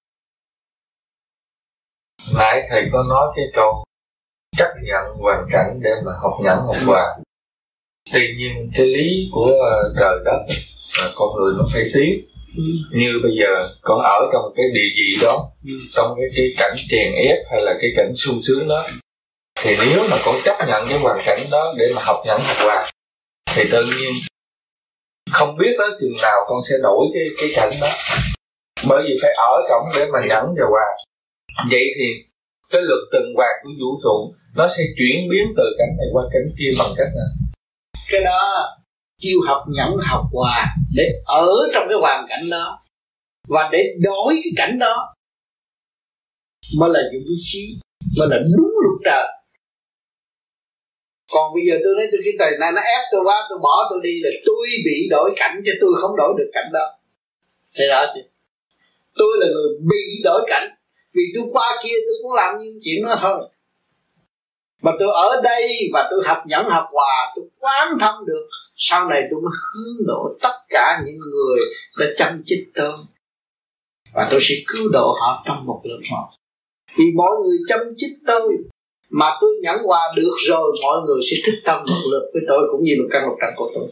Nãy thầy có nói cái câu chấp nhận hoàn cảnh để mà học nhẫn học hòa. Tuy nhiên cái lý của trời đất là con người nó phải tiếp. Ừ. Như bây giờ con ở trong cái địa vị đó, ừ. trong cái, cái cảnh chèn ép hay là cái cảnh sung sướng đó, thì nếu mà con chấp nhận cái hoàn cảnh đó để mà học nhẫn học hòa, thì tự nhiên không biết tới chừng nào con sẽ đổi cái cái cảnh đó, bởi vì phải ở trong để mà nhẫn và hòa. Vậy thì cái luật tuần hoàn của vũ trụ nó sẽ chuyển biến từ cảnh này qua cảnh kia bằng cách nào? Cái đó kêu học nhẫn học hòa để ở trong cái hoàn cảnh đó và để đổi cái cảnh đó mới là dụng trí, mới là đúng luật trời. Còn bây giờ tôi nói tôi cái thời này nó ép tôi quá, tôi bỏ tôi đi là tôi bị đổi cảnh chứ tôi không đổi được cảnh đó. Thế đó chứ. Tôi là người bị đổi cảnh, vì tôi qua kia tôi cũng làm những chuyện đó thôi. Mà tôi ở đây và tôi học nhẫn học hòa, tôi quán thông được, sau này tôi mới hướng độ tất cả những người đã chăm chích tôi, và tôi sẽ cứu độ họ trong một lượt một. Vì mọi người chăm chích tôi mà tôi nhẫn hòa được rồi, mọi người sẽ thích tâm một lượt với tôi, cũng như lục căn lục trần của tôi.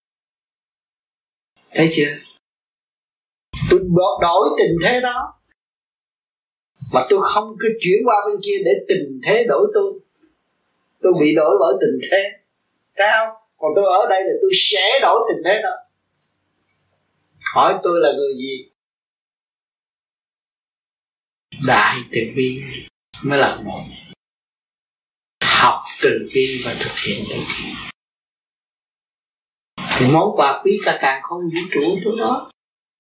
Thấy chưa? Tôi đổi tình thế đó, mà tôi không cứ chuyển qua bên kia để tình thế đổi tôi. Tôi bị đổi bởi tình thế, thấy không? Còn tôi ở đây là tôi sẽ đổi tình thế đó. Hỏi tôi là người gì? Đại từ bi mới là một. Học từ bi và thực hiện từ bi, thì món quà quý cả càng không vũ trụ chỗ đó.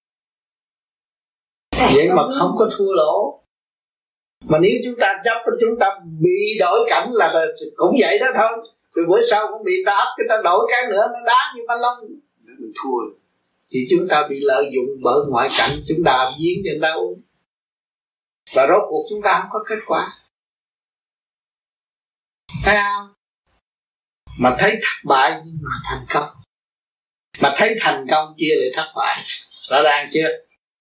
Vậy mà không có thua lỗ. Mà nếu chúng ta chấp, chúng ta bị đổi cảnh là cũng vậy đó thôi. Rồi bữa sau cũng bị ta ấp, cái ta đổi cái nữa, nó đá như ba lông, mình thua. Thì chúng ta bị lợi dụng bởi ngoại cảnh, chúng ta giếng cho người ta uống, và rốt cuộc chúng ta không có kết quả. Thấy không? Mà thấy thất bại nhưng mà thành công, mà thấy thành công chia lại thất bại, rõ ràng chưa?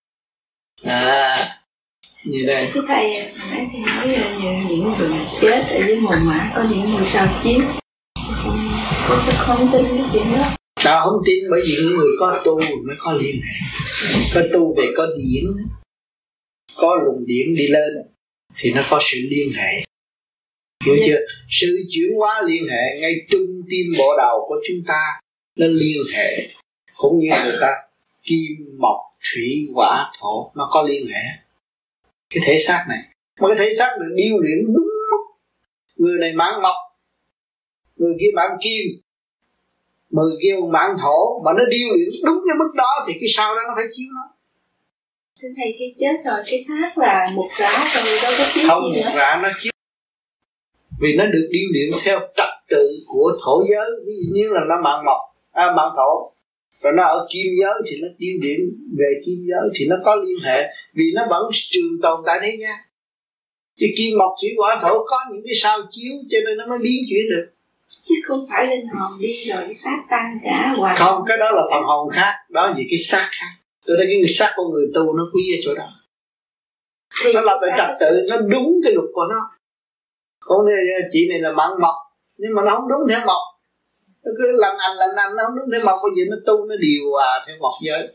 À, như đây. Thưa thầy, hồi nãy thầy nói là những người chết ở dưới mồ mả có những người sao chiếu, con sẽ không tin cái chuyện đó. Sao không tin? Bởi vì những người có tu mới có liên hệ. Có tu về có điển, có luồng điển đi lên thì nó có sự liên hệ. Hiểu yeah. chưa? Sự chuyển hóa liên hệ ngay trung tim bộ đầu của chúng ta, nó liên hệ. Cũng như người ta kim, mộc, thủy, hỏa, thổ, nó có liên hệ. Cái thể xác này, mà cái thể xác này điêu luyện đúng mức. Người này mạng mộc, người kia mạng kim, người kia mạng thổ, mà nó điêu luyện đúng cái mức đó thì cái sau đó nó phải chiếu nó. Thưa thầy, khi chết rồi cái xác là một rã rồi đâu có chiếu không, gì nữa. Không, một rã nó chiếu. Vì nó được điêu luyện theo trật tự của thổ giới. Ví dụ như là nó mạng mộc, à, mạng thổ, rồi nó ở kim giới thì nó điêu luyện về kim giới thì nó có liên hệ, vì nó vẫn trường tồn tại thế gian. Chứ kim mộc thủy hỏa thổ có những cái sao chiếu cho nên nó mới biến chuyển được. Chứ không phải linh hồn đi rồi cái xác tan cả hoài. Không, cái đó là phần hồn khác, đó vì cái xác khác. Tôi thấy cái người xác của người tu nó quý ở chỗ đó. Thì nó lập về trật tự, nó đúng cái luật của nó. Còn chị này là mạng mộc, nhưng mà nó không đúng theo mộc. Nó cứ lần anh lần anh nó không đúng theo mộc, bởi vì nó tu nó điều hòa theo mộc giới.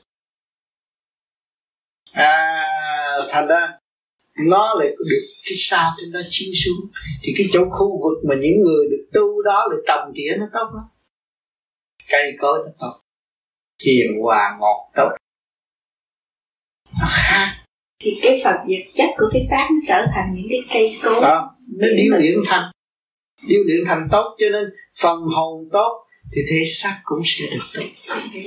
À, thành ra nó lại được cái sao trên đó chiếu xuống, thì cái chỗ khu vực mà những người được tu đó lại trồng tỉa nó tốt lắm, cây cối nó tốt, hiền hòa ngọt tốt, nó khác. Thì cái phần vật chất của cái xác nó trở thành những cái cây cối đó, nó điêu luyện thành điêu luyện thành tốt, cho nên phần hồn tốt thì thể xác cũng sẽ được tốt.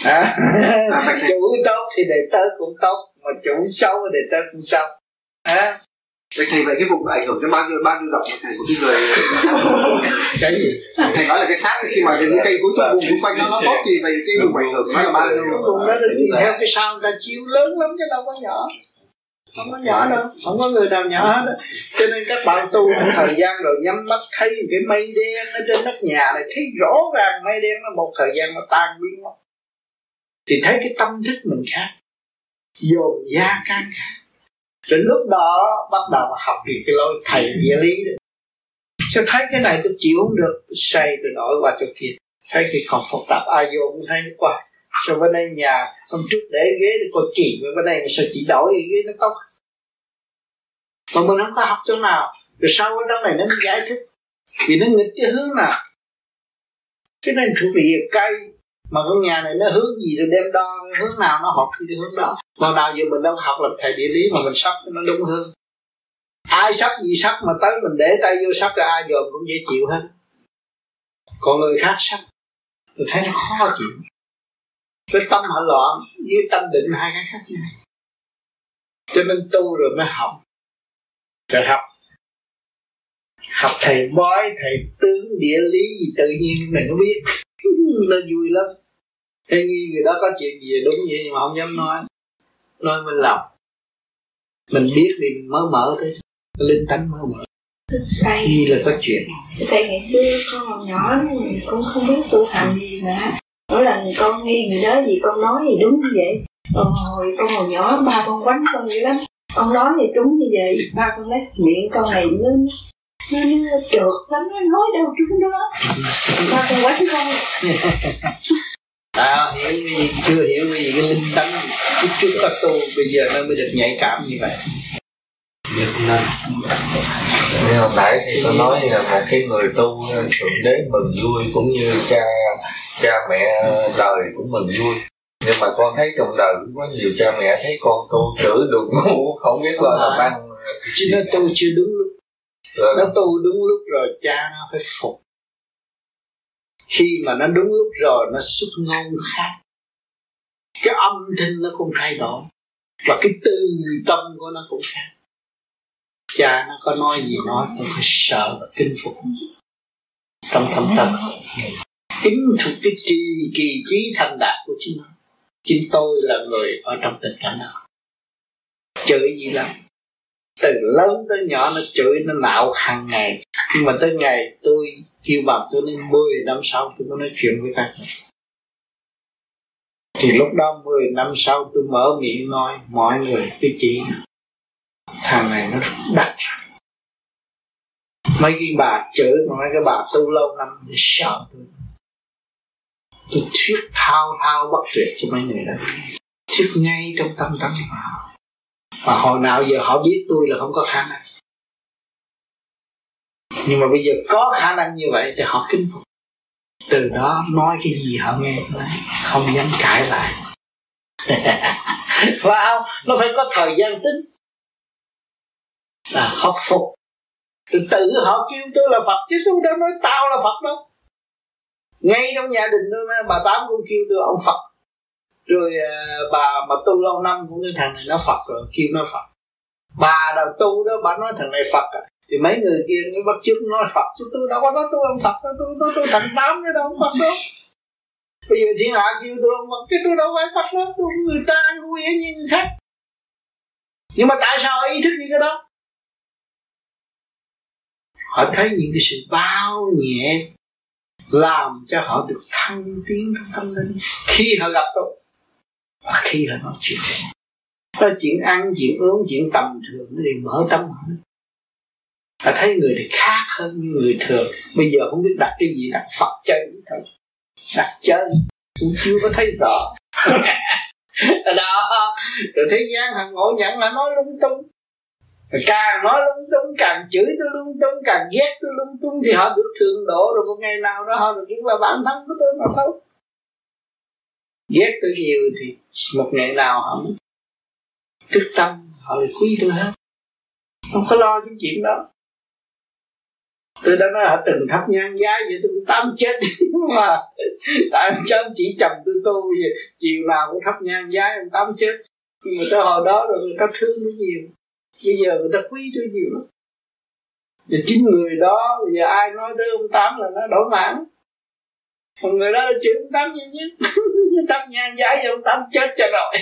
À, chủ tốt thì đệ tớ cũng tốt, mà chủ xấu thì đệ tớ cũng xấu. À. Vậy thầy vậy cái vùng ảnh hưởng đến bao nhiêu bao nhiêu dòng của thầy của cái người cái gì? Thầy nói là cái xác khi mà cái cây cuối cùng vùng xung quanh nó nó tốt thì vậy cái vùng ảnh hưởng nó là bao nhiêu? Vùng đó thì theo cái sao người ta chiếu lớn lắm chứ đâu có nhỏ. Không có nhỏ đâu, không có người nào nhỏ hết. Cho nên các bạn tu thời gian rồi nhắm mắt thấy cái mây đen ở trên nóc nhà này, thấy rõ ràng mây đen nó một thời gian nó tan biến mất. Thì thấy cái tâm thức mình khác, dồn gia can khác. Rồi lúc đó bắt đầu học được cái lối thầy địa lý đó. Sao thấy cái này tôi chịu không được, tôi xoay tôi đổi qua chỗ kia. Thấy cái còn phức tạp ai vô cũng thấy nó qua. Sao bên đây nhà hôm trước để ghế để coi chỉ, bên đây mà sao chỉ đổi ghế nó tốt. Mà mình không có học chỗ nào. Rồi sau cái đó này nó mới giải thích. Vì nó nghịch cái hướng nào. Cái này thuộc về cây. Mà con nhà này nó hướng gì rồi đem đo cái hướng nào nó học thì cái hướng đó. Mà nào giờ mình đâu học làm thầy địa lý mà mình sắp nó đúng hơn. Ai sắp gì sắp mà tới mình để tay vô sắp rồi ai dòm cũng dễ chịu hết. Còn người khác sắp tôi thấy nó khó chịu. Cái tâm họ loạn với tâm định hai cái khác nhau. Cho nên tu rồi mới học. Rồi học học thầy bói, thầy tướng, địa lý gì tự nhiên mình nó biết. Nó vui lắm. Thế nghi người đó có chuyện gì đúng vậy nhưng mà không dám nói. Nói mình lòng. Mình biết thì mình mới mở tới. Linh tánh mới mở. Nghi là có chuyện. Tại ngày xưa con còn nhỏ mình cũng không biết tu hành gì mà. Mỗi lần con nghi người đó gì con nói thì đúng như vậy. Còn hồi con còn nhỏ ba con quánh con dữ lắm. Con nói thì đúng như vậy. Ba con nói miệng con này nó nó, nó trượt lắm, nó nói đâu trúng đó. Ba con quánh con. À, hiểu gì, chưa hiểu cái gì cái linh tánh. Cái chút có tu bây giờ nó mới được nhạy cảm như vậy. Như hồi nãy thì tôi nói là một cái người tu thượng đế mừng vui cũng như cha cha mẹ đời cũng mừng vui. Nhưng mà con thấy trong đời cũng có nhiều cha mẹ thấy con tu chửi được ngu không biết là làm ăn. Chứ nó tu chưa đúng lúc. Rồi. Nó tu đúng lúc rồi cha nó phải phục. Khi mà nó đúng lúc rồi nó xuất ngôn khác. Cái âm thanh nó cũng thay đổi. Và cái tư tâm của nó cũng khác. Cha nó có nói gì nói cũng phải sợ và kinh phục trong thâm tâm. Kính thuộc cái trì kỳ trí thành đạt của chính nó. Chính tôi là người ở trong tình cảnh đó. Chửi gì lắm. Từ lớn tới nhỏ nó chửi nó nạo hàng ngày. Nhưng mà tới ngày tôi kêu bằng tôi đến mười năm sau tôi có nói chuyện với các bạn. Thì lúc đó mười năm sau tôi mở miệng nói mọi người cái chị thằng này nó đắt. Mấy cái bà chửi mấy cái bà tu lâu năm thì sợ tôi. Tôi thuyết thao thao bất tuyệt cho mấy người đó. Thuyết ngay trong tâm tâm họ. Và hồi nào giờ họ biết tôi là không có khả năng. Nhưng mà bây giờ có khả năng như vậy thì họ kính phục. Từ đó nói cái gì họ nghe không dám cãi lại. Phải không? Nó phải có thời gian tính. Là họ phục. Rồi tự họ kêu tôi là Phật chứ tôi đâu nói tao là Phật đâu. Ngay trong gia đình tôi bà Tám cũng kêu tôi ông Phật. Rồi bà mà tu lâu năm cũng nói thằng này nó Phật rồi kêu nó Phật. Bà đầu tu đó bà nói thằng này Phật à. Thì mấy người kia nó bắt chước nói Phật chứ tôi đâu có nói tôi ông Phật đâu, tôi nói tôi thành Tám chứ đâu ông Phật đâu. Bây giờ thiên hạ kêu tôi ông Phật chứ tôi đâu phải Phật đâu, tôi người ta vui như người khác. Nhưng mà tại sao họ ý thức như cái đó? Họ thấy những cái sự bao nhẹ làm cho họ được thăng tiến trong tâm linh khi họ gặp tôi và khi họ nói chuyện. Có chuyện ăn, chuyện uống, chuyện tầm thường nó đều mở tâm họ. Họ thấy người này khác hơn người thường. Bây giờ không biết đặt cái gì, đặt Phật chơi thôi. Đặt chơi cũng chưa có thấy rõ. Đó. Rồi thế gian họ ngộ nhận là nói lung tung. Rồi càng nói lung tung, càng chửi tôi lung tung, càng ghét tôi lung tung thì họ được thượng độ. Rồi một ngày nào đó họ được chứng là bản thân của tôi mà thôi. Ghét tôi nhiều thì một ngày nào họ thức tâm, họ lại quý tôi hết. Không có lo cái chuyện đó. Tôi đã nói họ từng thắp nhang giá vậy tôi cũng tám chết mà tại cháu chỉ chồng tôi tu chiều nào cũng thắp nhang giá ông tám chết. Nhưng mà tới hồi đó rồi người ta thương tôi nhiều, bây giờ người ta quý tôi nhiều lắm. Và chính người đó bây giờ ai nói tới ông Tám là nó đổi mạng. Còn người đó là chuyện ông Tám duy nhất thắp nhang giá cho ông Tám chết cho rồi.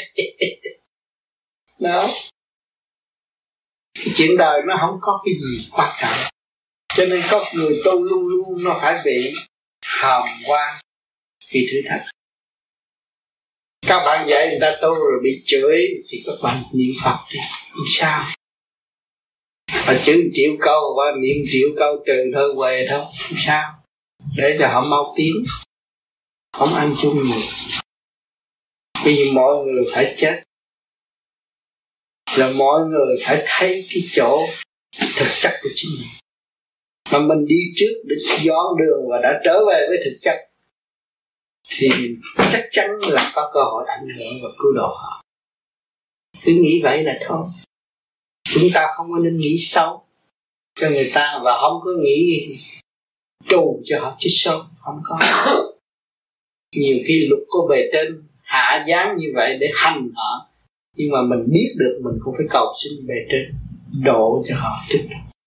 Đó, chuyện đời nó không có cái gì quan trọng, cho nên có người tu luôn luôn nó phải bị hàm quan khi thử thách. Các bạn dạy người ta tu rồi bị chửi thì các bạn niệm Phật đi, không sao. Và chửi triệu câu và niệm triệu câu trừ thôi về thôi, không sao. Để cho họ mau tiến, không ăn chung nhiều. Vì mọi người phải chết là mọi người phải thấy cái chỗ thực chất của chính mình. Mà mình đi trước để dọn đường và đã trở về với thực chất thì chắc chắn là có cơ hội ảnh hưởng và cứu độ họ. Cứ nghĩ vậy là thôi. Chúng ta không có nên nghĩ xấu cho người ta và không có nghĩ trù cho họ chết sâu, không có. Nhiều khi luật có bề trên hạ giáng như vậy để hành họ, nhưng mà mình biết được mình cũng phải cầu xin bề trên độ cho họ thức.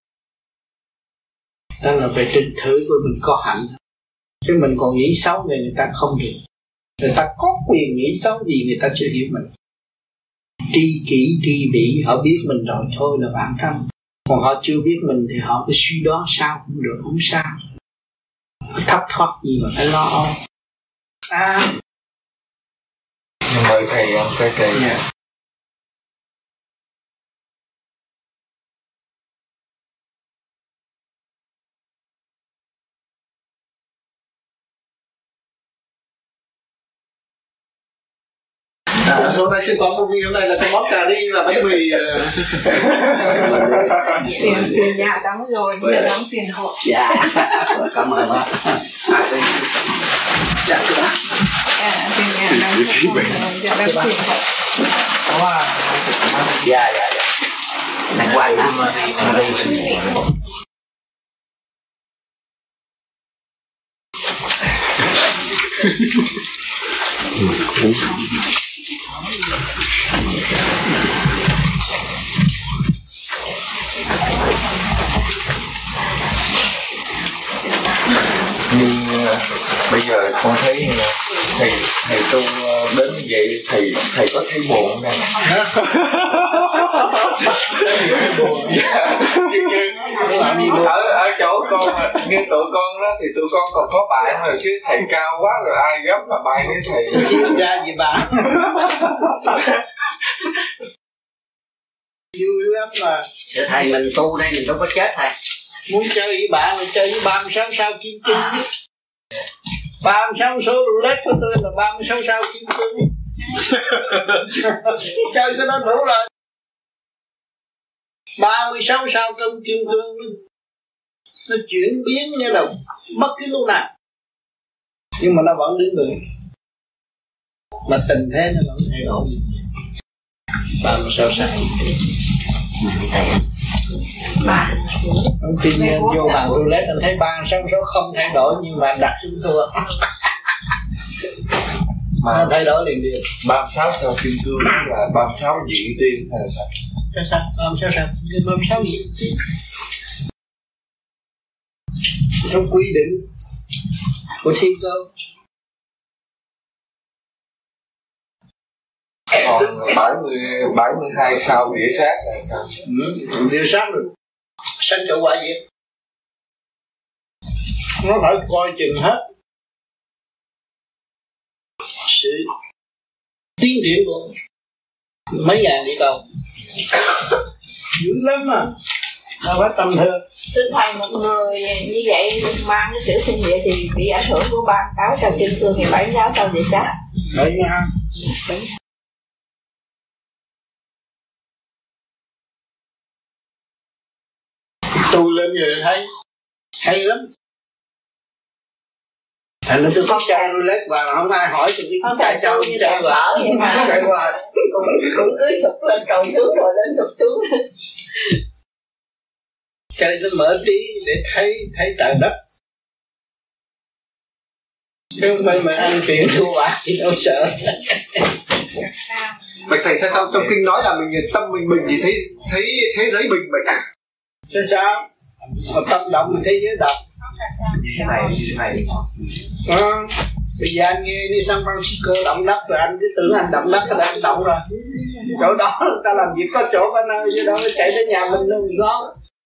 Đó là bề trên thử của mình có hạnh, chứ mình còn nghĩ xấu về người ta không được. Người ta có quyền nghĩ xấu vì người ta chưa hiểu mình. Tri kỷ tri vị, họ biết mình rồi thôi là bản thân. Còn họ chưa biết mình thì họ cứ suy đoán sao cũng được, không sao. Thấp thoát gì mà phải lo âu. À. Mời thầy ông cái thầy. Yeah. À, hôm nay xin con công viên hôm nay là có món cà ri và bánh mì. Tiền tiền nhà đóng rồi, bây giờ đóng tiền hộ. Dạ, cảm ơn bác. Dạ thưa bác. Tiền nhà đóng rồi, giờ đóng tiền hộ. Dạ dạ dạ. Này quay ha. Nhưng uh, bây giờ con thấy uh, thầy thầy tu uh, đến như vậy thầy thầy có thấy buồn không đây? ở ở chỗ con như tụi con đó thì tụi con còn có bạn rồi, chứ thầy cao quá rồi ai gấp mà bay với thầy Chứ ra gì bạn. Vui lắm mà. Để thầy mình tu đây mình đâu có chết thầy. Muốn chơi với bạn thì chơi với ba mươi sáu sao kim cương. ba mươi sáu số roulette của tôi là ba mươi sáu sao kim cương. Chơi cái đó đủ rồi. ba mươi sáu sao cân kim cương nó chuyển biến như là bất cứ lúc nào, nhưng mà nó vẫn đứng vững. Mà tình thế nó vẫn thay đổi. ba mươi sáu sao Bà ông tin vô bàn roulette anh thấy ba sáu số không thay đổi, nhưng mà đặt xuống thua mà nó thay đổi liền liền. ba mươi sáu sao kim cương là ba mươi sáu vị tiên hay là sao? Sao sao? ba mươi sáu sao? ba mươi sáu vị tiên. Trong quy định của thiên cơ. Còn bảy mươi bảy mươi hai sao địa sát là sao? Ừ, địa sát rồi. Sanh trở quả diệt. Nó phải coi chừng hết sự tiến triển của mấy ngàn địa cầu. Dữ lắm mà. Nó phải tâm thương. Tôi thầy một người như vậy mang cái tiểu sinh địa thì bị ảnh hưởng của ba cáo trào kim cương thì bảy giáo sao địa sát. Đấy nha. Tu lên rồi thấy hay lắm. Thành ra tôi có chơi roulette và không ai hỏi thì Không chạy cho chơi vợ vậy mà chạy hoài. cũng, cũng cứ sụp lên cầu xuống rồi lên sụp xuống. chơi nó mở trí để thấy thấy trời đất, chứ không phải mà ăn tiền thua bạc thì đâu sợ. Bạch thầy sao sao trong kinh nói là mình tâm mình mình thì thấy thấy thế giới bình bạch. Sao sao? Mà tâm động thì thế giới động. Như vậy như vậy. À, bây giờ anh nghe đi San Francisco động đất rồi anh cứ tưởng anh động đất là anh động rồi. Chỗ đó ta làm việc có chỗ có nơi dưới đó chạy đến nhà mình luôn ngon.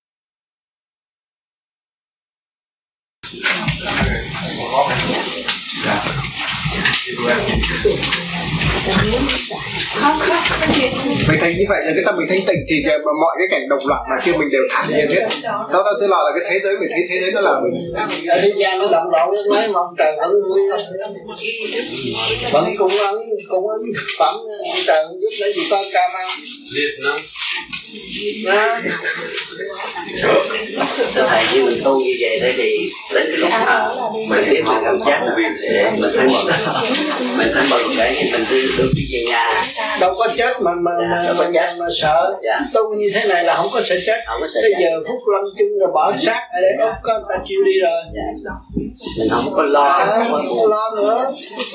Mình thấy như vậy là cái tâm mình thanh tịnh thì mọi cái cảnh độc loạn mà kia mình đều thản nhiên hết. Đó đó tức là là cái thế giới mình thấy thế giới đó là mình. Ở thế gian nó động loạn cái mấy mong trời vẫn vẫn cũng ấn cũng ấn thực phẩm trời giúp lấy gì có cam ăn. Liệt nó. Thầy với mình tu như vậy thế thì đến cái lúc mà mình biết mình gần chết rồi để mình thấy mừng mình thấy mừng để thì mình đi được đi về nhà. Đâu có chết mà mà mà, mà, mà, mà sợ. Dạ. Tu như thế này là không có sợ chết. Không có sợ bây chết. giờ phút lâm chung rồi bỏ xác ở đây ốc có ta chịu đi rồi. Dạ. Mình không có lo, à, không có không có lo nữa.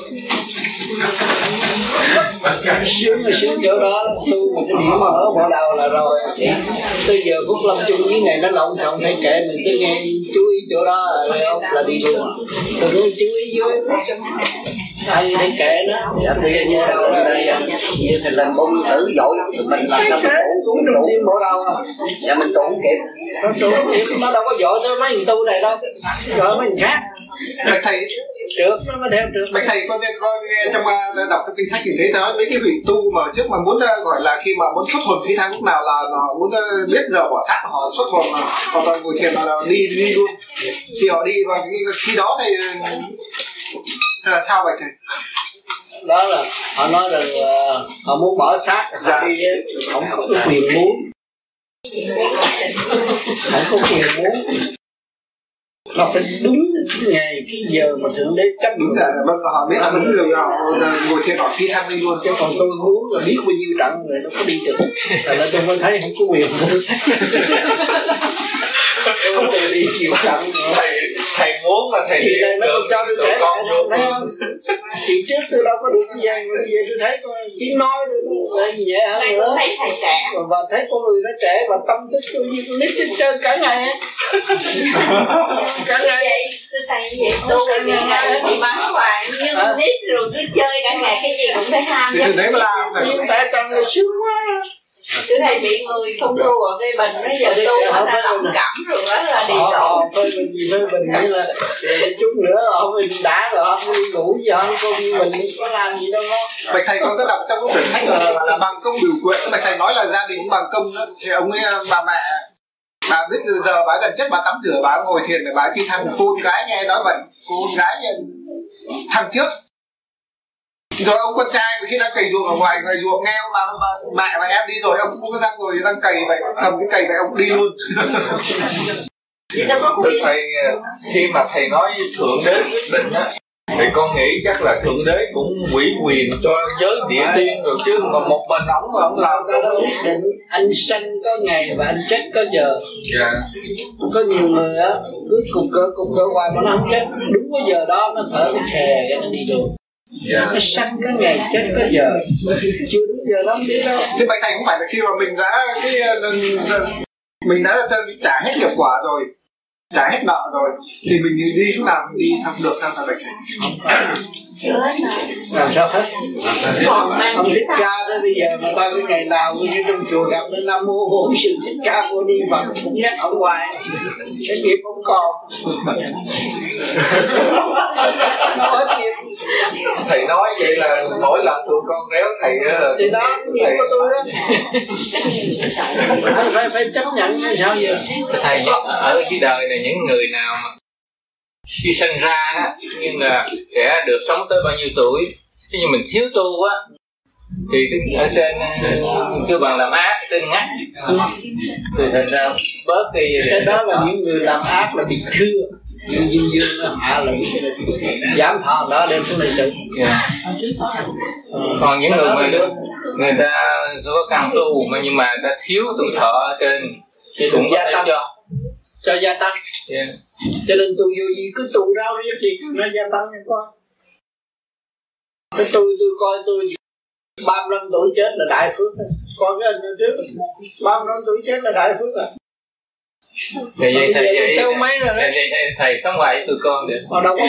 Sướng là sướng chỗ đó, tu một cái điểm mà ở bộ đầu là rồi. Tới giờ phút lâm chung với này nó lộn xộn thay kệ mình cứ nghe chú ý chỗ đó là, là đi luôn. Tôi cứ chú ý dưới. Ai thay kệ nó. dạ bây giờ như như thầy làm bông thử dội thì mình làm sao mình cũng đừng đi bộ đầu à. dạ mình trụ không kịp Nó trụ không kịp, nó đâu có dội tới mấy người tu này đâu. Dội mấy người khác. Bạch thầy Trượt nó mới theo trượt. Bạch thầy con con nghe trong uh, đọc trong kinh sách thì thấy nói mấy cái vị tu mà trước mà muốn uh, gọi là khi mà muốn xuất hồn phi thăng lúc nào là nó muốn uh, biết giờ bỏ xác họ xuất hồn mà họ toàn ngồi thiền là, là đi đi luôn thì họ đi và khi đó thì uh, là sao Bạch thầy? Đó là họ nói rằng uh, họ muốn bỏ xác họ dạ. Đi không có cái quyền muốn, không có quyền muốn, nó phải đúng ngày cái giờ mà thượng đế chấp đúng là vâng họ biết là đúng rồi họ ngồi thiền họ phi thăng đi luôn chứ còn tôi muốn là biết bao nhiêu trận rồi nó có đi được là là tôi mới thấy không có quyền muốn. Không thể đi chịu trận thầy thầy muốn mà thầy thì này nó không cho tôi trẻ con vô thấy không? Thì trước tôi đâu có được cái gì mà bây giờ tôi thấy tiếng nói rồi nhẹ hơn nữa và thấy con người nó trẻ và tâm thức tôi như con nít chơi cả ngày cả ngày vậy tôi thầy vậy tôi bị ngày bị mắng hoài nhưng à. Nít rồi cứ chơi cả ngày cái gì cũng phải ham thì thế mà làm nhưng tại trong người sướng quá. Chứ thầy bị người không tu ở đây bình bây giờ tu nó đã lỏng cảm rồi đó là đi rồi. Phơi bình gì phơi bình như là chút nữa họ mình đã rồi họ đi ngủ gì họ không mình có làm gì đâu đó. Bạch thầy con có đọc trong cái quyển sách là, là bằng công biểu quyện. Bạch thầy nói là gia đình bằng công đó thì ông ấy bà mẹ bà biết giờ bà gần chết bà tắm rửa bà ngồi thiền để bà khi thằng cô con gái nghe nói vậy cô con gái thằng trước rồi ông con trai khi đang cày ruộng ở ngoài ngoài ruộng nghe ông bà, bà mẹ và em đi rồi ông cũng đang ngồi đang cày vậy cầm cái cày vậy ông đi luôn. Thưa thầy khi mà thầy nói thượng đế quyết định á thì con nghĩ chắc là thượng đế cũng ủy quyền cho giới địa tiên rồi chứ mà một mình ổng mà ổng làm cái đó quyết định anh sanh có ngày và anh chết có giờ. Dạ. Có nhiều người á cứ cục cỡ cục cỡ hoài mà nó không chết đúng cái giờ đó nó thở nó khè cái nó đi được. Dạ. Nó sanh có ngày chết có giờ chưa đúng giờ đó không biết đâu. Thế Bạch thầy cũng phải là khi mà mình đã cái mình đã trả hết nghiệp quả rồi trả hết nợ rồi thì mình đi lúc nào mình đi sao được sao là Bạch thầy làm sao hết. Ông Thích Ca tới bây giờ mà ta cái ngày nào cũng như trong chùa gặp đến Nam Mô Bổn Sư Thích Ca Mâu Ni Phật cũng nhắc ông hoài cái nghiệp không còn. Nó hết nghiệp. Thầy nói vậy là mỗi lần tụi con réo thầy thì đó nghiệp của tôi đó. phải, phải, phải chấp nhận hay sao vậy. Thầy ở dưới đời này những người nào mà khi sinh ra á nhưng là sẽ được sống tới bao nhiêu tuổi, thế nhưng mình thiếu tu á thì cái ở trên kêu bằng làm ác trên ngắt thì thành ra bớt đi. Cái đó là những người làm ác là bị thưa dương dương dương nó hạ là dám thọ đó đem xuống đây sự. Yeah. Còn những người mà người ta có căn tu mà nhưng mà ta thiếu tuổi thọ ở trên thì cũng gia tăng cho cho gia tăng. Yeah. Cho nên tu vô gì cứ tụ rau riết gì nó gia tăng nha con. Cái tôi tôi coi tôi ba mươi lăm tuổi chết là đại phước. Còn cái anh trước ba mươi lăm tuổi chết là đại phước à. Vậy vậy thầy thầy thầy mấy rồi thầy, thầy, thầy, thầy sống ngoài với tụi con được. Ở đâu có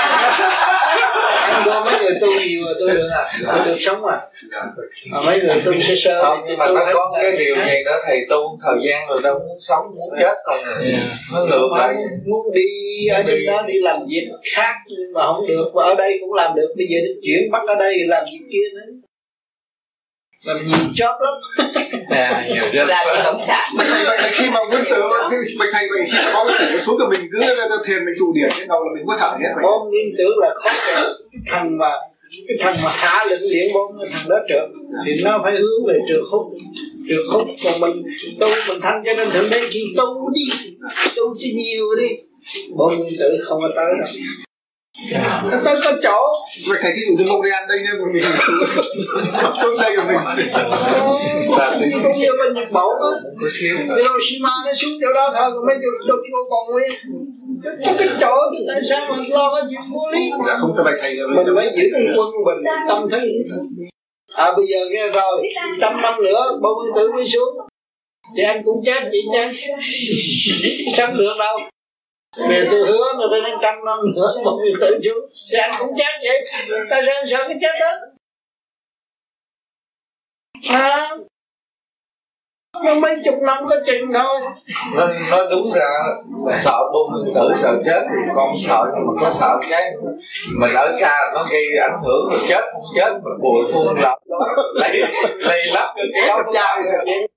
anh có mấy người tu nhiều rồi tôi được à, tôi được sống à. À mấy người tu sơ sơ. Không, nhưng mà nó có cái điều gì đó thầy tu thời gian rồi đâu muốn sống muốn chết còn nó ngược lại muốn đi ở trên đó đi làm việc khác nhưng mà không được, và ở đây cũng làm được, bây giờ đi chuyển bắt ở đây làm việc kia nữa, làm nhiều job lắm. À, nhiều job. Làm gì không sạch. Bạch thầy vậy là khi mà nguyên tử bạch thầy vậy khi mà có cái tử xuống thì mình cứ thiền mình trụ điển trên đầu là mình có sợ hết vậy. Bom nguyên tử là khó trượt, thằng mà cái thằng mà hạ lệnh điển bom cái thằng đó trượt thì nó phải hướng về trượt khúc, trượt khúc. Còn mình tu mình thanh cho nên thượng đế kêu tu đi, tu cho nhiều đi, bom nguyên tử không có tới đâu. Nó tới có chỗ. Vậy thầy thí dụ như Montreal đây nên mình xuống đây rồi mình cũng như bên Nhật Bản á, Hiroshima nó xuống chỗ đó thôi, còn mấy chỗ Tokyo còn nguyên. Có cái chỗ tại sao mà lo cái chuyện vô lý? Dạ không cho bạch thầy rồi. Mình phải giữ cái quân bình tâm thế. À bây giờ nghe rồi, trăm năm nữa bom nguyên tử mới xuống, thì anh cũng chết chị chết, sắp được đâu. Vì tôi hứa là tôi đến trăm năm nữa một người tự chú thì anh cũng chết vậy. Tại sao anh sợ cái chết đó? À, nó mấy chục năm có chừng thôi. Nên nói đúng ra sợ bom nguyên tử sợ chết thì con sợ, nhưng mà có sợ cái mình ở xa nó gây ảnh hưởng rồi chết không chết mà bùi thuông lập lấy lấy lắp cái Cái chai